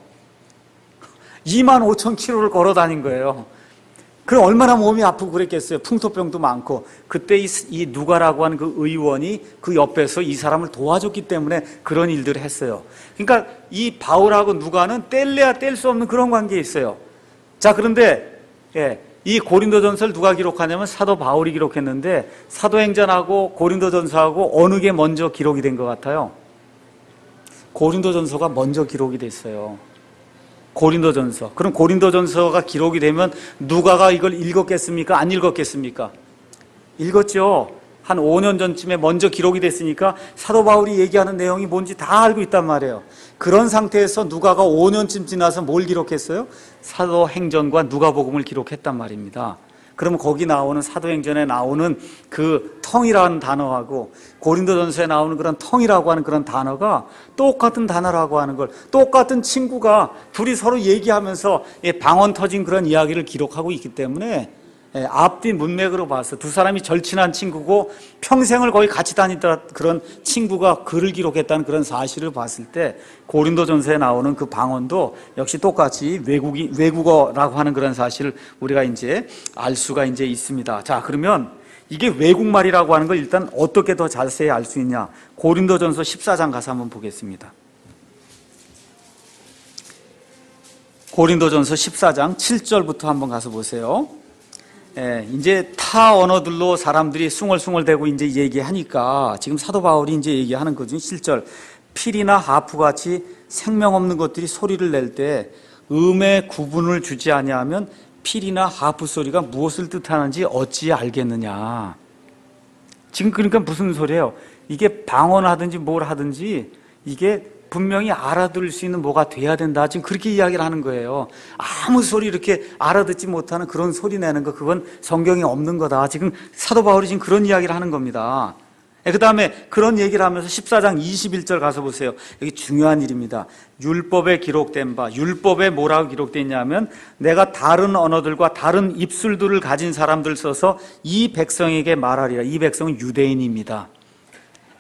이만 오천 킬로미터를 걸어 다닌 거예요. 그럼 얼마나 몸이 아프고 그랬겠어요. 풍토병도 많고. 그때 이, 이 누가라고 하는 그 의원이 그 옆에서 이 사람을 도와줬기 때문에 그런 일들을 했어요. 그러니까 이 바울하고 누가는 뗄래야 뗄 수 없는 그런 관계에 있어요. 자, 그런데 예, 이 고린도전서를 누가 기록하냐면 사도 바울이 기록했는데, 사도행전하고 고린도전서하고 어느 게 먼저 기록이 된 것 같아요? 고린도전서가 먼저 기록이 됐어요. 고린도전서. 그럼 고린도전서가 기록이 되면 누가가 이걸 읽었겠습니까? 안 읽었겠습니까? 읽었죠. 한 오 년 전쯤에 먼저 기록이 됐으니까 사도 바울이 얘기하는 내용이 뭔지 다 알고 있단 말이에요. 그런 상태에서 누가가 오 년쯤 지나서 뭘 기록했어요? 사도행전과 누가복음을 기록했단 말입니다. 그러면 거기 나오는, 사도행전에 나오는 그 텅이라는 단어하고 고린도전서에 나오는 그런 텅이라고 하는 그런 단어가 똑같은 단어라고 하는 걸, 똑같은 친구가 둘이 서로 얘기하면서 방언 터진 그런 이야기를 기록하고 있기 때문에 앞뒤 문맥으로 봐서 두 사람이 절친한 친구고 평생을 거의 같이 다니던 그런 친구가 글을 기록했다는 그런 사실을 봤을 때 고린도전서에 나오는 그 방언도 역시 똑같이 외국이, 외국어라고 하는 그런 사실을 우리가 이제 알 수가 이제 있습니다. 자, 그러면 이게 외국말이라고 하는 걸 일단 어떻게 더 자세히 알 수 있냐? 고린도전서 십사 장 가서 한번 보겠습니다. 고린도전서 십사 장 칠 절부터 한번 가서 보세요. 예, 이제 타 언어들로 사람들이 숭얼숭얼대고 이제 얘기하니까 지금 사도 바울이 이제 얘기하는 거죠. 칠 절. 필이나 하프 같이 생명 없는 것들이 소리를 낼 때 음의 구분을 주지 아니하면 필이나 하프 소리가 무엇을 뜻하는지 어찌 알겠느냐. 지금 그러니까 무슨 소리예요? 이게 방언하든지 뭘 하든지 이게 분명히 알아들을 수 있는 뭐가 돼야 된다. 지금 그렇게 이야기를 하는 거예요. 아무 소리 이렇게 알아듣지 못하는 그런 소리 내는 거, 그건 성경에 없는 거다. 지금 사도 바울이 지금 그런 이야기를 하는 겁니다. 그 다음에 그런 얘기를 하면서 십사 장 이십일 절 가서 보세요. 여기 중요한 일입니다. 율법에 기록된 바, 율법에 뭐라고 기록되어 있냐면 내가 다른 언어들과 다른 입술들을 가진 사람들 써서 이 백성에게 말하리라. 이 백성은 유대인입니다.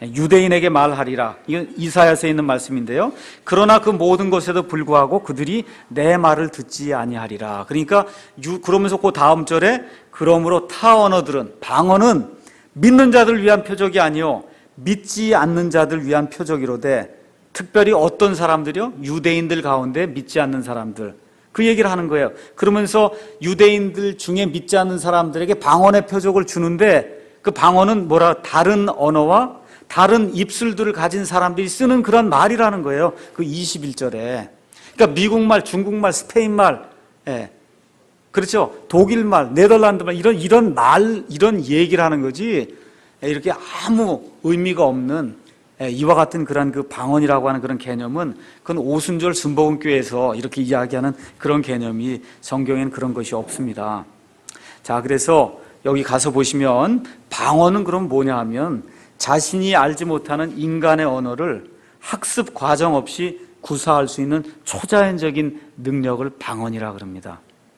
유대인에게 말하리라. 이건 이사야서에 있는 말씀인데요. 그러나 그 모든 것에도 불구하고 그들이 내 말을 듣지 아니하리라. 그러니까 유, 그러면서 그 다음 절에 그러므로 타 언어들은, 방언은 믿는 자들 위한 표적이 아니요 믿지 않는 자들 위한 표적이로되, 특별히 어떤 사람들이요? 유대인들 가운데 믿지 않는 사람들, 그 얘기를 하는 거예요. 그러면서 유대인들 중에 믿지 않는 사람들에게 방언의 표적을 주는데, 그 방언은 뭐라, 다른 언어와 다른 입술들을 가진 사람들이 쓰는 그런 말이라는 거예요. 그 이십일 절에. 그러니까 미국말, 중국말, 스페인말, 예. 그렇죠. 독일말, 네덜란드말, 이런, 이런 말, 이런 얘기를 하는 거지, 예, 이렇게 아무 의미가 없는, 예, 이와 같은 그런 그 방언이라고 하는 그런 개념은, 그건 오순절 순복음교회에서 이렇게 이야기하는 그런 개념이 성경에는 그런 것이 없습니다. 자, 그래서 여기 가서 보시면 방언은 그럼 뭐냐 하면, 자신이 알지 못하는 인간의 언어를 학습 과정 없이 구사할 수 있는 초자연적인 능력을 방언이라 그럽니다.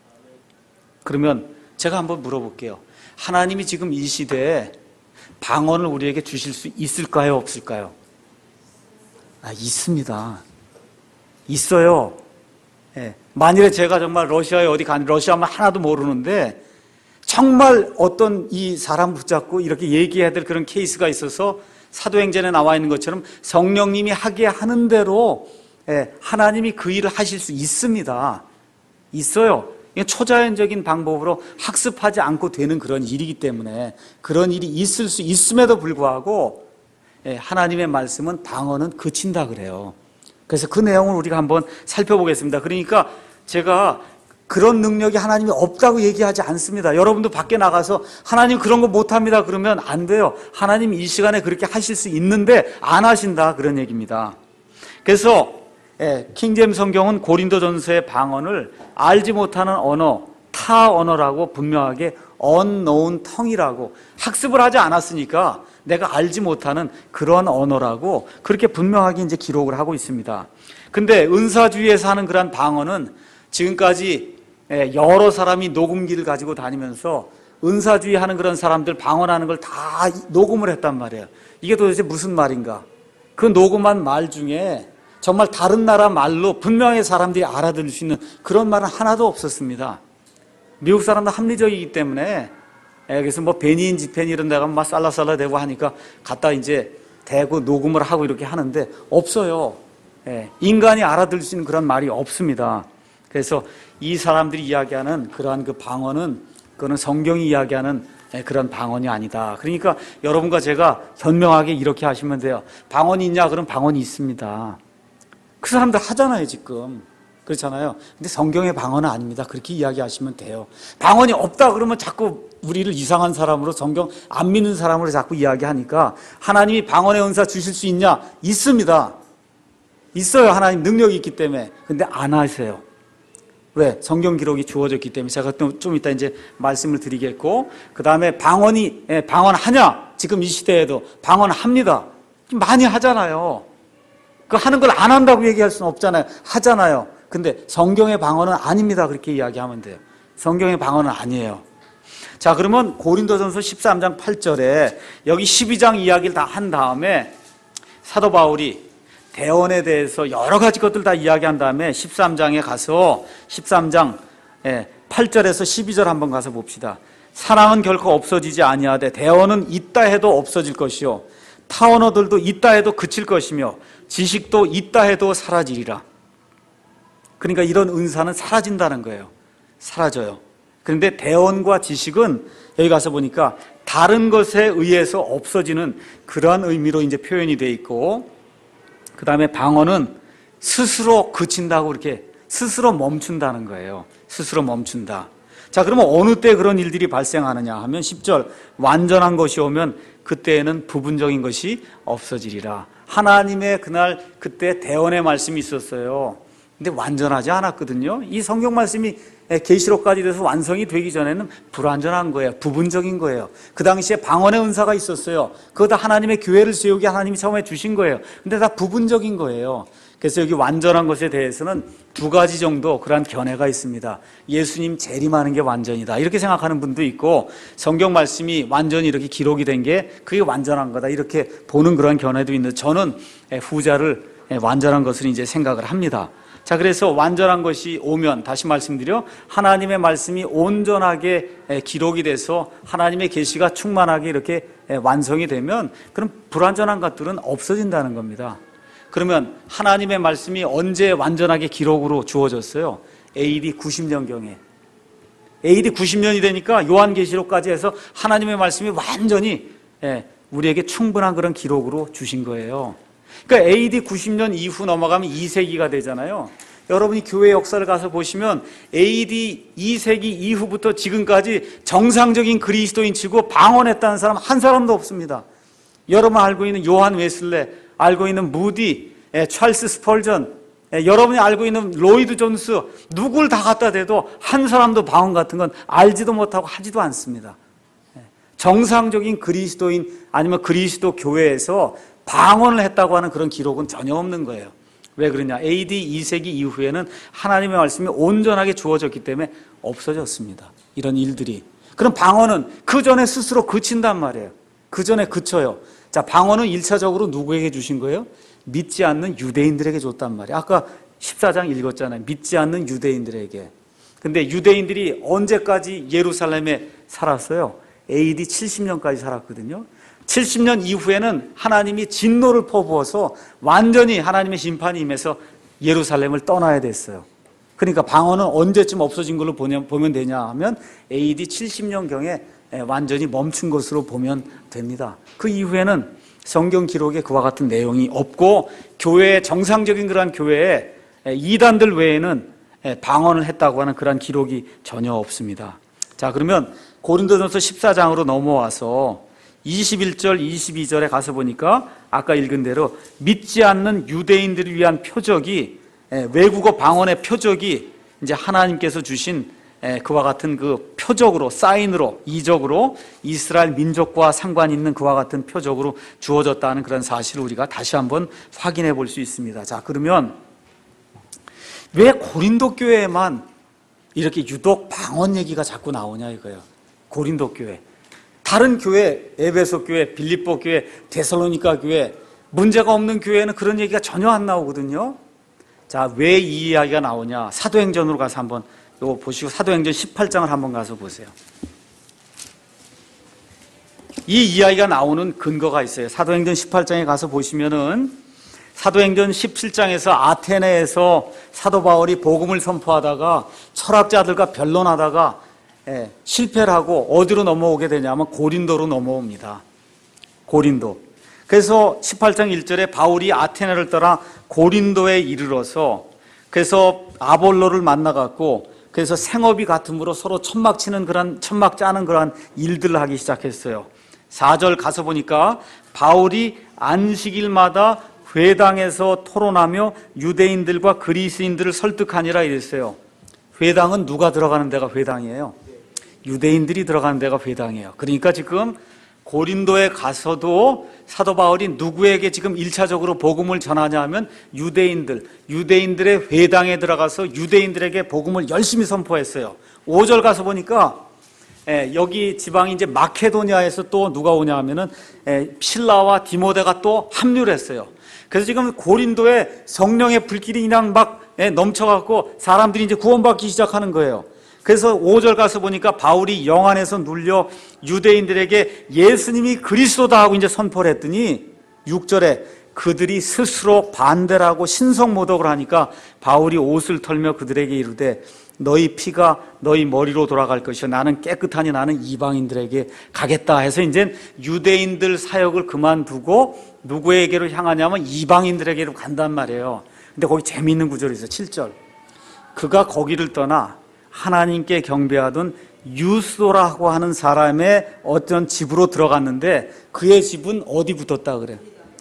그러면 제가 한번 물어볼게요. 하나님이 지금 이 시대에 방언을 우리에게 주실 수 있을까요? 없을까요? 아, 있습니다. 있어요. 예. 만일에 제가 정말 러시아에 어디 간, 러시아말 하나도 모르는데 정말 어떤 이 사람 붙잡고 이렇게 얘기해야 될 그런 케이스가 있어서 사도행전에 나와 있는 것처럼 성령님이 하게 하는 대로, 예, 하나님이 그 일을 하실 수 있습니다. 있어요. 이게 초자연적인 방법으로 학습하지 않고 되는 그런 일이기 때문에 그런 일이 있을 수 있음에도 불구하고, 예, 하나님의 말씀은 방언은 그친다 그래요. 그래서 그 내용을 우리가 한번 살펴보겠습니다. 그러니까 제가 그런 능력이 하나님이 없다고 얘기하지 않습니다. 여러분도 밖에 나가서 하나님 그런 거 못합니다 그러면 안 돼요. 하나님이 이 시간에 그렇게 하실 수 있는데 안 하신다, 그런 얘기입니다. 그래서 예, 킹제임스 성경은 고린도전서의 방언을 알지 못하는 언어, 타 언어라고 분명하게 unknown tongue이라고, 학습을 하지 않았으니까 내가 알지 못하는 그런 언어라고 그렇게 분명하게 이제 기록을 하고 있습니다. 근데 은사주의에서 하는 그런 방언은 지금까지 여러 사람이 녹음기를 가지고 다니면서 은사주의 하는 그런 사람들 방언하는 걸 다 녹음을 했단 말이에요. 이게 도대체 무슨 말인가? 그 녹음한 말 중에 정말 다른 나라 말로 분명히 사람들이 알아들을 수 있는 그런 말은 하나도 없었습니다. 미국 사람들 합리적이기 때문에, 그래서 뭐 베니인 지펜 이런 데 가면 막 살라살라 대고 하니까 갖다 이제 대고 녹음을 하고 이렇게 하는데 없어요. 인간이 알아들을 수 있는 그런 말이 없습니다. 그래서 이 사람들이 이야기하는 그러한 그 방언은, 그거는 성경이 이야기하는 그런 방언이 아니다. 그러니까 여러분과 제가 현명하게 이렇게 하시면 돼요. 방언이 있냐? 그럼 방언이 있습니다. 그 사람들 하잖아요, 지금. 그렇잖아요. 근데 성경의 방언은 아닙니다. 그렇게 이야기하시면 돼요. 방언이 없다 그러면 자꾸 우리를 이상한 사람으로, 성경 안 믿는 사람으로 자꾸 이야기하니까, 하나님이 방언의 은사 주실 수 있냐? 있습니다. 있어요. 하나님 능력이 있기 때문에. 근데 안 하세요. 왜? 성경 기록이 주어졌기 때문에. 제가 좀 이따 이제 말씀을 드리겠고, 그 다음에 방언이, 예, 방언하냐? 지금 이 시대에도 방언합니다. 많이 하잖아요. 그 하는 걸 안 한다고 얘기할 수는 없잖아요. 하잖아요. 근데 성경의 방언은 아닙니다. 그렇게 이야기하면 돼요. 성경의 방언은 아니에요. 자, 그러면 고린도전서 십삼 장 팔 절에 여기 십이 장 이야기를 다 한 다음에 사도 바울이 대언에 대해서 여러 가지 것들 다 이야기한 다음에 십삼 장에 가서 십삼 장 팔 절에서 십이 절 한번 가서 봅시다. 사랑은 결코 없어지지 아니하되 대언은 있다 해도 없어질 것이요 타 언어들도 있다 해도 그칠 것이며 지식도 있다 해도 사라지리라. 그러니까 이런 은사는 사라진다는 거예요. 사라져요. 그런데 대언과 지식은 여기 가서 보니까 다른 것에 의해서 없어지는 그러한 의미로 이제 표현이 되어 있고, 그 다음에 방언은 스스로 그친다고, 이렇게 스스로 멈춘다는 거예요. 스스로 멈춘다. 자, 그러면 어느 때 그런 일들이 발생하느냐 하면 십 절, 완전한 것이 오면 그때에는 부분적인 것이 없어지리라. 하나님의 그날 그때 대언의 말씀이 있었어요. 근데 완전하지 않았거든요. 이 성경 말씀이 계시록까지 돼서 완성이 되기 전에는 불완전한 거예요. 부분적인 거예요. 그 당시에 방언의 은사가 있었어요. 그거 다 하나님의 교회를 세우기 하나님이 처음에 주신 거예요. 근데 다 부분적인 거예요. 그래서 여기 완전한 것에 대해서는 두 가지 정도 그러한 견해가 있습니다. 예수님 재림하는 게 완전이다 이렇게 생각하는 분도 있고, 성경 말씀이 완전히 이렇게 기록이 된 게 그게 완전한 거다 이렇게 보는 그러한 견해도 있는데, 저는 후자를 완전한 것을 이제 생각을 합니다. 자, 그래서 완전한 것이 오면, 다시 말씀드려, 하나님의 말씀이 온전하게 기록이 돼서 하나님의 계시가 충만하게 이렇게 완성이 되면, 그럼 불완전한 것들은 없어진다는 겁니다. 그러면 하나님의 말씀이 언제 완전하게 기록으로 주어졌어요? 에이디 구십 년경에. 에이디 구십 년이 되니까 요한계시록까지 해서 하나님의 말씀이 완전히 우리에게 충분한 그런 기록으로 주신 거예요. 그러니까 에이디 구십 년 이후 넘어가면 이 세기가 되잖아요. 여러분이 교회 역사를 가서 보시면 에이디 이 세기 이후부터 지금까지 정상적인 그리스도인 치고 방언했다는 사람 한 사람도 없습니다. 여러분 알고 있는 요한 웨슬레, 알고 있는 무디, 찰스 스펄전, 여러분이 알고 있는 로이드 존스, 누굴 다 갖다 대도 한 사람도 방언 같은 건 알지도 못하고 하지도 않습니다. 정상적인 그리스도인 아니면 그리스도 교회에서 방언을 했다고 하는 그런 기록은 전혀 없는 거예요. 왜 그러냐? 에이디 이 세기 이후에는 하나님의 말씀이 온전하게 주어졌기 때문에 없어졌습니다. 이런 일들이. 그럼 방언은 그 전에 스스로 그친단 말이에요. 그 전에 그쳐요. 자, 방언은 일차적으로 누구에게 주신 거예요? 믿지 않는 유대인들에게 줬단 말이에요. 아까 십사 장 읽었잖아요. 믿지 않는 유대인들에게. 근데 유대인들이 언제까지 예루살렘에 살았어요? 에이디 칠십 년까지 살았거든요. 칠십 년 이후에는 하나님이 진노를 퍼부어서 완전히 하나님의 심판이 임해서 예루살렘을 떠나야 됐어요. 그러니까 방언은 언제쯤 없어진 걸로 보면 되냐 하면 에이디 칠십 년경에 완전히 멈춘 것으로 보면 됩니다. 그 이후에는 성경 기록에 그와 같은 내용이 없고, 교회의 정상적인 그러한 교회에 이단들 외에는 방언을 했다고 하는 그러한 기록이 전혀 없습니다. 자, 그러면 고린도전서 십사 장으로 넘어와서 이십일 절, 이십이 절에 가서 보니까 아까 읽은 대로 믿지 않는 유대인들을 위한 표적이, 외국어 방언의 표적이 이제 하나님께서 주신 그와 같은 그 표적으로, 사인으로, 이적으로 이스라엘 민족과 상관 있는 그와 같은 표적으로 주어졌다는 그런 사실을 우리가 다시 한번 확인해 볼 수 있습니다. 자, 그러면 왜 고린도 교회에만 이렇게 유독 방언 얘기가 자꾸 나오냐 이거예요. 고린도 교회. 다른 교회, 에베소 교회, 빌립보 교회, 데살로니가 교회, 문제가 없는 교회는 그런 얘기가 전혀 안 나오거든요. 자, 왜 이 이야기가 나오냐? 사도행전으로 가서 한번 이거 보시고 사도행전 십팔 장을 한번 가서 보세요. 이 이야기가 나오는 근거가 있어요. 사도행전 십팔 장에 가서 보시면은 사도행전 십칠 장에서 아테네에서 사도 바울이 복음을 선포하다가 철학자들과 변론하다가 예, 실패를 하고 어디로 넘어오게 되냐면 고린도로 넘어옵니다. 고린도. 그래서 십팔 장 일 절에 바울이 아테네를 떠나 고린도에 이르러서 그래서 아볼로를 만나갖고 그래서 생업이 같음으로 서로 천막 치는 그런 천막 짜는 그런 일들을 하기 시작했어요. 사 절 가서 보니까 바울이 안식일마다 회당에서 토론하며 유대인들과 그리스인들을 설득하니라 이랬어요. 회당은 누가 들어가는 데가 회당이에요? 유대인들이 들어가는 데가 회당이에요. 그러니까 지금 고린도에 가서도 사도 바울이 누구에게 지금 일차적으로 복음을 전하냐 하면 유대인들, 유대인들의 회당에 들어가서 유대인들에게 복음을 열심히 선포했어요. 오 절 가서 보니까 예, 여기 지방이 이제 마케도니아에서 또 누가 오냐 하면은 예, 실라와 디모데가 또 합류를 했어요. 그래서 지금 고린도에 성령의 불길이 그냥 막 예, 넘쳐갖고 사람들이 이제 구원받기 시작하는 거예요. 그래서 오 절 가서 보니까 바울이 영 안에서 눌려 유대인들에게 예수님이 그리스도다 하고 이제 선포를 했더니 육 절에 그들이 스스로 반대를 하고 신성모독을 하니까 바울이 옷을 털며 그들에게 이르되 너희 피가 너희 머리로 돌아갈 것이요 나는 깨끗하니 나는 이방인들에게 가겠다 해서 이제 유대인들 사역을 그만두고 누구에게로 향하냐면 이방인들에게로 간단 말이에요. 근데 거기 재미있는 구절이 있어요. 칠 절. 그가 거기를 떠나 하나님께 경배하던 유스도라고 하는 사람의 어떤 집으로 들어갔는데 그의 집은 어디 붙었다 그래요?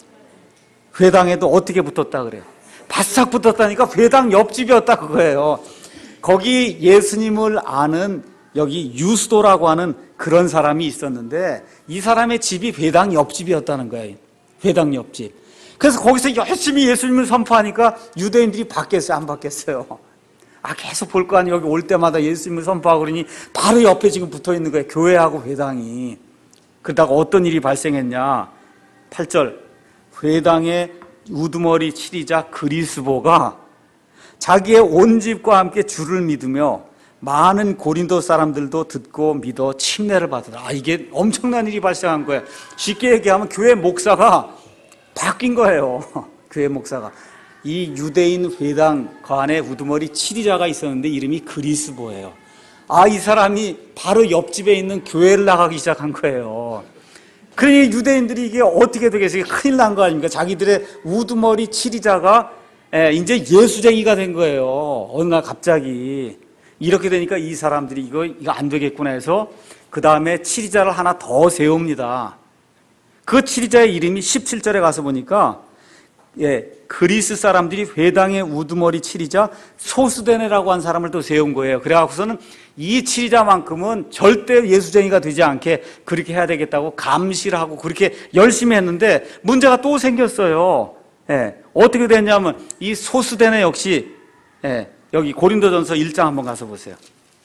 회당에도 어떻게 붙었다 그래요? 바싹 붙었다니까 회당 옆집이었다 그거예요. 거기 예수님을 아는 여기 유스도라고 하는 그런 사람이 있었는데 이 사람의 집이 회당 옆집이었다는 거예요. 회당 옆집. 그래서 거기서 열심히 예수님을 선포하니까 유대인들이 받겠어요, 안 받겠어요? 아, 계속 볼 거 아니에요. 여기 올 때마다 예수님을 선포하고 그러니 바로 옆에 지금 붙어 있는 거예요. 교회하고 회당이. 그러다가 어떤 일이 발생했냐. 팔 절. 회당의 우두머리 치리자 그리스보가 자기의 온 집과 함께 주를 믿으며 많은 고린도 사람들도 듣고 믿어 침례를 받으라. 아, 이게 엄청난 일이 발생한 거예요. 쉽게 얘기하면 교회 목사가 바뀐 거예요. 교회 목사가. 이 유대인 회당 관에 우두머리 치리자가 있었는데 이름이 그리스보예요. 아, 이 사람이 바로 옆집에 있는 교회를 나가기 시작한 거예요. 그러니 유대인들이 이게 어떻게 되겠어요? 큰일 난 거 아닙니까? 자기들의 우두머리 치리자가 이제 예수쟁이가 된 거예요. 어느 날 갑자기. 이렇게 되니까 이 사람들이 이거, 이거 안 되겠구나 해서 그 다음에 치리자를 하나 더 세웁니다. 그 치리자의 이름이 십칠 절에 가서 보니까 예, 그리스 사람들이 회당의 우두머리 치리자 소스데네라고 한 사람을 또 세운 거예요. 그래갖고서는 이 치리자만큼은 절대 예수쟁이가 되지 않게 그렇게 해야 되겠다고 감시를 하고 그렇게 열심히 했는데 문제가 또 생겼어요. 예, 어떻게 됐냐면 이 소스데네 역시 예, 여기 고린도전서 일 장 한번 가서 보세요.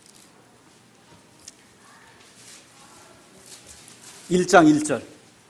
일 장 일 절.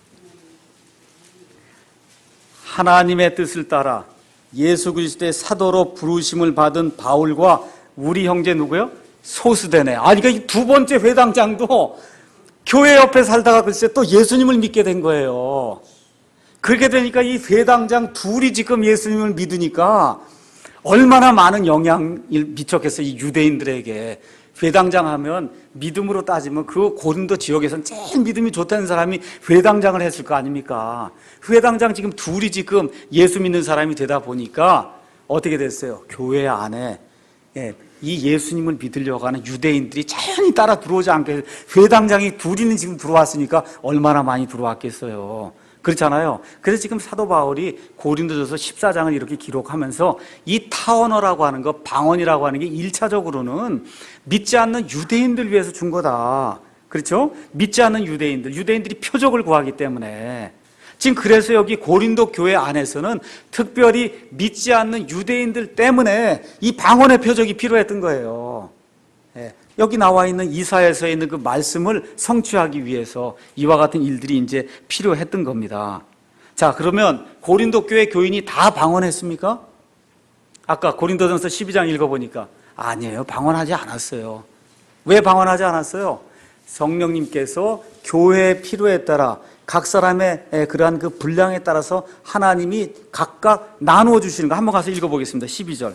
하나님의 뜻을 따라 예수 그리스도의 사도로 부르심을 받은 바울과 우리 형제 누구요? 소스데네. 아, 그러니까 이 두 번째 회당장도 교회 옆에 살다가 글쎄 또 예수님을 믿게 된 거예요. 그렇게 되니까 이 회당장 둘이 지금 예수님을 믿으니까 얼마나 많은 영향을 미쳤겠어요, 이 유대인들에게. 회당장 하면 믿음으로 따지면 그 고린도 지역에서는 제일 믿음이 좋다는 사람이 회당장을 했을 거 아닙니까? 회당장 지금 둘이 지금 예수 믿는 사람이 되다 보니까 어떻게 됐어요? 교회 안에 예, 이 예수님을 믿으려고 하는 유대인들이 자연히 따라 들어오지 않게 회당장이 둘이는 지금 들어왔으니까 얼마나 많이 들어왔겠어요. 그렇잖아요. 그래서 지금 사도 바울이 고린도전서 십사 장을 이렇게 기록하면서 이 타원어라고 하는 거, 방언이라고 하는 게 일차적으로는 믿지 않는 유대인들 위해서 준 거다. 그렇죠? 믿지 않는 유대인들, 유대인들이 표적을 구하기 때문에. 지금 그래서 여기 고린도 교회 안에서는 특별히 믿지 않는 유대인들 때문에 이 방언의 표적이 필요했던 거예요. 예. 여기 나와 있는 이사야서에 있는 그 말씀을 성취하기 위해서 이와 같은 일들이 이제 필요했던 겁니다. 자, 그러면 고린도 교회 교인이 다 방언했습니까? 아까 고린도전서 십이 장 읽어보니까 아니에요. 방언하지 않았어요. 왜 방언하지 않았어요? 성령님께서 교회의 필요에 따라 각 사람의 그러한 그 분량에 따라서 하나님이 각각 나누어 주시는 거 한번 가서 읽어보겠습니다. 십이 절.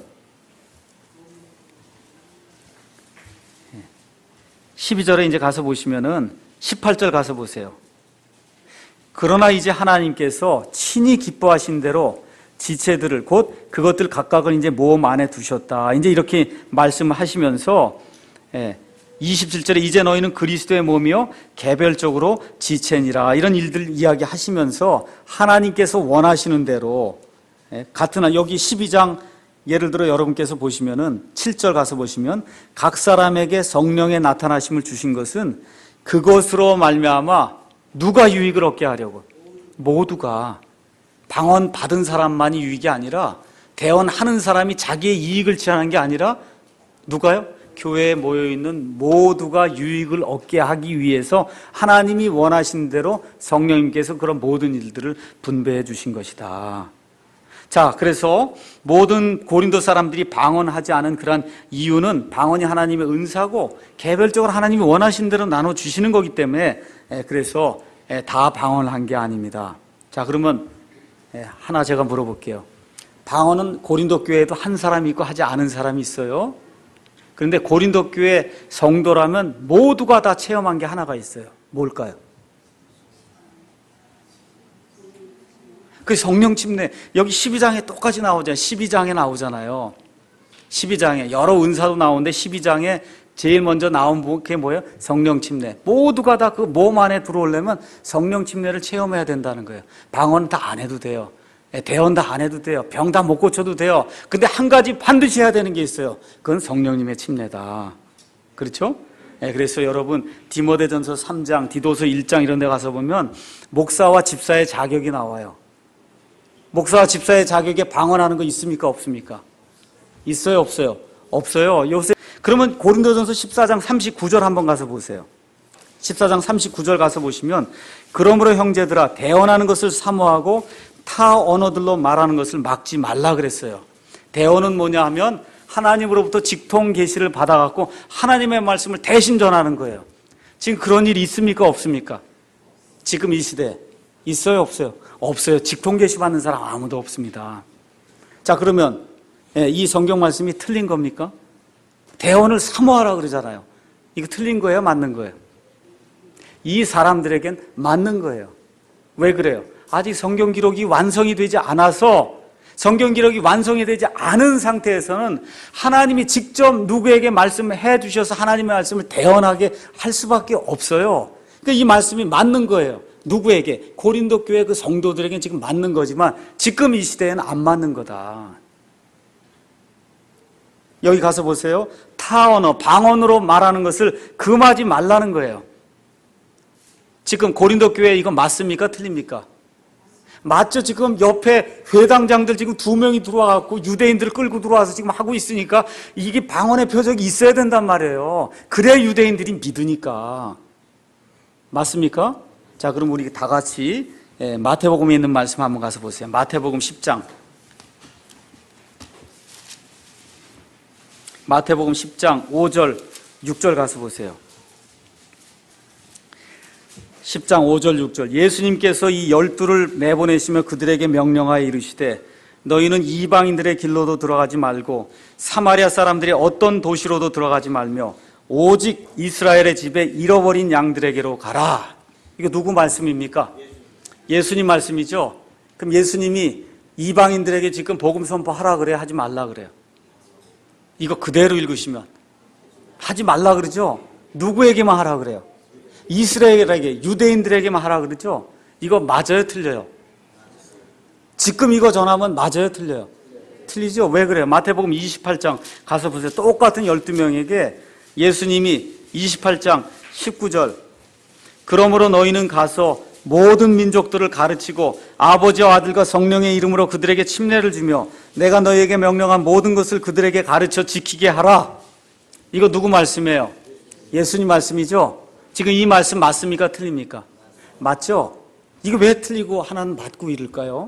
십이 절에 이제 가서 보시면은 십팔 절 가서 보세요. 그러나 이제 하나님께서 친히 기뻐하신 대로 지체들을 곧 그것들 각각을 이제 모음 안에 두셨다. 이제 이렇게 말씀을 하시면서 이십칠 절에 이제 너희는 그리스도의 몸이요 개별적으로 지체니라. 이런 일들 이야기하시면서 하나님께서 원하시는 대로 같은 여기 십이 장 예를 들어 여러분께서 보시면은 칠 절 가서 보시면 각 사람에게 성령의 나타나심을 주신 것은 그것으로 말미암아 누가 유익을 얻게 하려고? 모두가. 방언 받은 사람만이 유익이 아니라 대언하는 사람이 자기의 이익을 취하는 게 아니라 누가요? 교회에 모여있는 모두가 유익을 얻게 하기 위해서 하나님이 원하신 대로 성령님께서 그런 모든 일들을 분배해 주신 것이다. 자, 그래서 모든 고린도 사람들이 방언하지 않은 그런 이유는 방언이 하나님의 은사고 개별적으로 하나님이 원하신 대로 나눠주시는 거기 때문에 그래서 다 방언한 게 아닙니다. 자, 그러면 하나 제가 물어볼게요. 방언은 고린도 교회에도 한 사람이 있고 하지 않은 사람이 있어요. 그런데 고린도 교회 성도라면 모두가 다 체험한 게 하나가 있어요. 뭘까요? 그 성령 침례, 여기 십이 장에 똑같이 나오잖아요. 십이 장에 나오잖아요. 십이 장에 여러 은사도 나오는데 십이 장에 제일 먼저 나온 게 뭐예요? 성령 침례. 모두가 다 그 몸 안에 들어오려면 성령 침례를 체험해야 된다는 거예요. 방언 다 안 해도 돼요. 대언 다 안 해도 돼요. 병 다 못 고쳐도 돼요. 근데 한 가지 반드시 해야 되는 게 있어요. 그건 성령님의 침례다. 그렇죠? 네, 그래서 여러분 디모데전서 삼 장, 디도서 일 장 이런 데 가서 보면 목사와 집사의 자격이 나와요. 목사와 집사의 자격에 방언하는 거 있습니까? 없습니까? 있어요? 없어요? 없어요. 요새 그러면 고린도전서 십사 장 삼십구 절 한번 가서 보세요. 십사 장 삼십구 절 가서 보시면 그러므로 형제들아 대언하는 것을 사모하고 타 언어들로 말하는 것을 막지 말라 그랬어요. 대언은 뭐냐 하면 하나님으로부터 직통 계시를 받아갖고 하나님의 말씀을 대신 전하는 거예요. 지금 그런 일이 있습니까? 없습니까? 지금 이 시대에 있어요? 없어요? 없어요. 직통 계시 받는 사람 아무도 없습니다. 자, 그러면 이 성경 말씀이 틀린 겁니까? 대언을 사모하라 그러잖아요. 이거 틀린 거예요? 맞는 거예요? 이 사람들에겐 맞는 거예요. 왜 그래요? 아직 성경 기록이 완성이 되지 않아서, 성경 기록이 완성이 되지 않은 상태에서는 하나님이 직접 누구에게 말씀해 주셔서 하나님의 말씀을 대언하게 할 수밖에 없어요. 그러니까 이 말씀이 맞는 거예요. 누구에게? 고린도 교회 그 성도들에게는 지금 맞는 거지만 지금 이 시대에는 안 맞는 거다. 여기 가서 보세요. 타 언어, 방언으로 말하는 것을 금하지 말라는 거예요. 지금 고린도 교회 이거 맞습니까? 틀립니까? 맞죠? 지금 옆에 회당장들 지금 두 명이 들어와갖고 유대인들을 끌고 들어와서 지금 하고 있으니까 이게 방언의 표적이 있어야 된단 말이에요. 그래야 유대인들이 믿으니까. 맞습니까? 자, 그럼 우리 다 같이 마태복음에 있는 말씀 한번 가서 보세요. 마태복음 십 장. 마태복음 십 장 오 절, 육 절 가서 보세요. 십 장 오 절, 육 절. 예수님께서 이 열두를 내보내시며 그들에게 명령하여 이르시되 너희는 이방인들의 길로도 들어가지 말고 사마리아 사람들이 어떤 도시로도 들어가지 말며 오직 이스라엘의 집에 잃어버린 양들에게로 가라. 이거 누구 말씀입니까? 예수님 말씀이죠. 그럼 예수님이 이방인들에게 지금 복음 선포하라 그래요? 하지 말라 그래요? 이거 그대로 읽으시면 하지 말라 그러죠? 누구에게만 하라 그래요? 이스라엘에게, 유대인들에게만 하라 그러죠? 이거 맞아요? 틀려요? 지금 이거 전하면 맞아요? 틀려요? 틀리죠? 왜 그래요? 마태복음 이십팔 장 가서 보세요. 똑같은 열두 명에게 예수님이 이십팔 장 십구 절 그러므로 너희는 가서 모든 민족들을 가르치고 아버지와 아들과 성령의 이름으로 그들에게 침례를 주며 내가 너희에게 명령한 모든 것을 그들에게 가르쳐 지키게 하라. 이거 누구 말씀이에요? 예수님 말씀이죠? 지금 이 말씀 맞습니까? 틀립니까? 맞죠? 이거 왜 틀리고 하나는 맞고 이럴까요?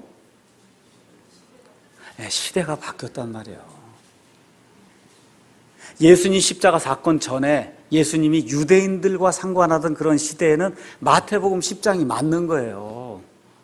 네, 시대가 바뀌었단 말이에요. 예수님 십자가 사건 전에 예수님이 유대인들과 상관하던 그런 시대에는 마태복음 십 장이 맞는 거예요.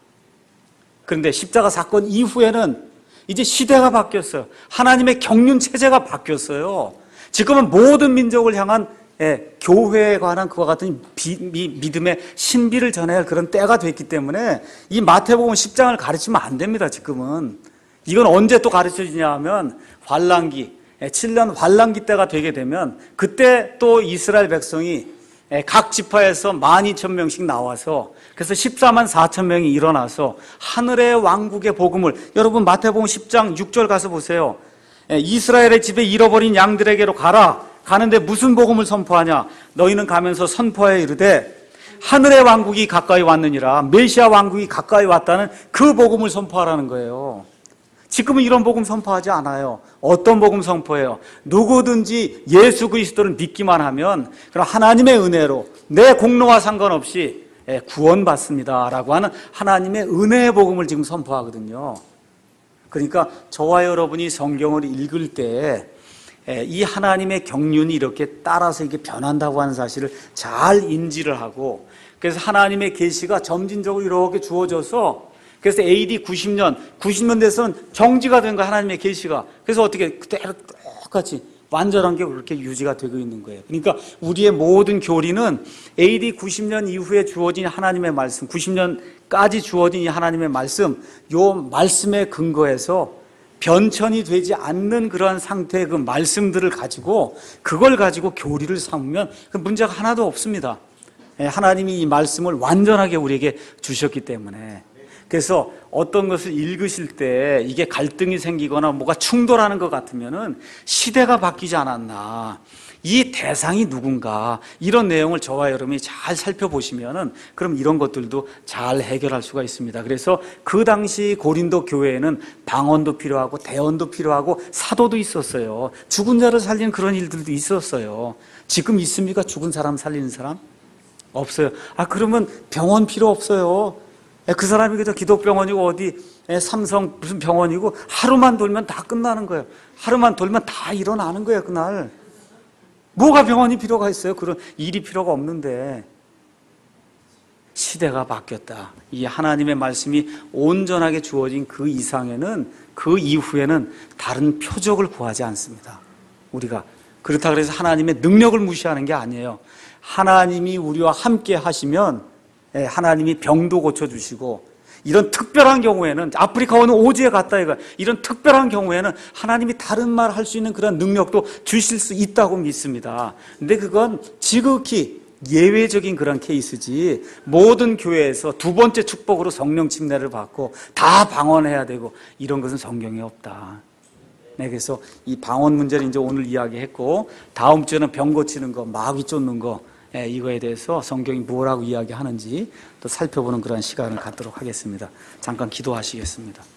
그런데 십자가 사건 이후에는 이제 시대가 바뀌었어요. 하나님의 경륜 체제가 바뀌었어요. 지금은 모든 민족을 향한 예, 교회에 관한 그와 같은 비, 미, 믿음의 신비를 전해야 할 그런 때가 됐기 때문에 이 마태복음 십 장을 가르치면 안 됩니다. 지금은. 이건 언제 또 가르쳐지냐 하면 환란기, 칠 년 환란기 때가 되게 되면 그때 또 이스라엘 백성이 각 지파에서 만 이천 명씩 나와서 그래서 십사만 사천 명이 일어나서 하늘의 왕국의 복음을, 여러분 마태복음 십 장 육 절 가서 보세요. 이스라엘의 집에 잃어버린 양들에게로 가라. 가는데 무슨 복음을 선포하냐? 너희는 가면서 선포하여 이르되 하늘의 왕국이 가까이 왔느니라. 메시아 왕국이 가까이 왔다는 그 복음을 선포하라는 거예요. 지금은 이런 복음 선포하지 않아요. 어떤 복음 선포해요? 누구든지 예수 그리스도를 믿기만 하면 그럼 하나님의 은혜로 내 공로와 상관없이 구원받습니다 라고 하는 하나님의 은혜의 복음을 지금 선포하거든요. 그러니까 저와 여러분이 성경을 읽을 때 이 하나님의 경륜이 이렇게 따라서 이게 변한다고 하는 사실을 잘 인지를 하고, 그래서 하나님의 계시가 점진적으로 이렇게 주어져서, 그래서 에이디 구십 년, 구십 년대에서는 정지가 된 거예요, 하나님의 계시가. 그래서 어떻게 그대로 똑같이 완전한 게 그렇게 유지가 되고 있는 거예요. 그러니까 우리의 모든 교리는 에이디 구십 년 이후에 주어진 하나님의 말씀, 구십 년까지 주어진 이 하나님의 말씀, 요 말씀에 근거해서 변천이 되지 않는 그러한 상태의 그 말씀들을 가지고 그걸 가지고 교리를 삼으면 그 문제가 하나도 없습니다. 하나님이 이 말씀을 완전하게 우리에게 주셨기 때문에. 그래서 어떤 것을 읽으실 때 이게 갈등이 생기거나 뭐가 충돌하는 것 같으면은 시대가 바뀌지 않았나, 이 대상이 누군가, 이런 내용을 저와 여러분이 잘 살펴보시면은 그럼 이런 것들도 잘 해결할 수가 있습니다. 그래서 그 당시 고린도 교회에는 방언도 필요하고 대언도 필요하고 사도도 있었어요. 죽은 자를 살리는 그런 일들도 있었어요. 지금 있습니까? 죽은 사람 살리는 사람? 없어요. 아, 그러면 병원 필요 없어요. 그 사람이 그저 기독병원이고 어디 삼성 무슨 병원이고 하루만 돌면 다 끝나는 거예요. 하루만 돌면 다 일어나는 거예요, 그날. 뭐가 병원이 필요가 있어요? 그런 일이 필요가 없는데. 시대가 바뀌었다. 이 하나님의 말씀이 온전하게 주어진 그 이상에는, 그 이후에는 다른 표적을 구하지 않습니다. 우리가. 그렇다 그래서 하나님의 능력을 무시하는 게 아니에요. 하나님이 우리와 함께 하시면 하나님이 병도 고쳐주시고, 이런 특별한 경우에는, 아프리카 어느 오지에 갔다 이거, 이런 특별한 경우에는 하나님이 다른 말 할 수 있는 그런 능력도 주실 수 있다고 믿습니다. 근데 그건 지극히 예외적인 그런 케이스지, 모든 교회에서 두 번째 축복으로 성령 침례를 받고 다 방언해야 되고 이런 것은 성경에 없다. 네, 그래서 이 방언 문제를 이제 오늘 이야기했고, 다음 주에는 병 고치는 거, 마귀 쫓는 거, 예, 이거에 대해서 성경이 뭐라고 이야기하는지 또 살펴보는 그런 시간을 갖도록 하겠습니다. 잠깐 기도하시겠습니다.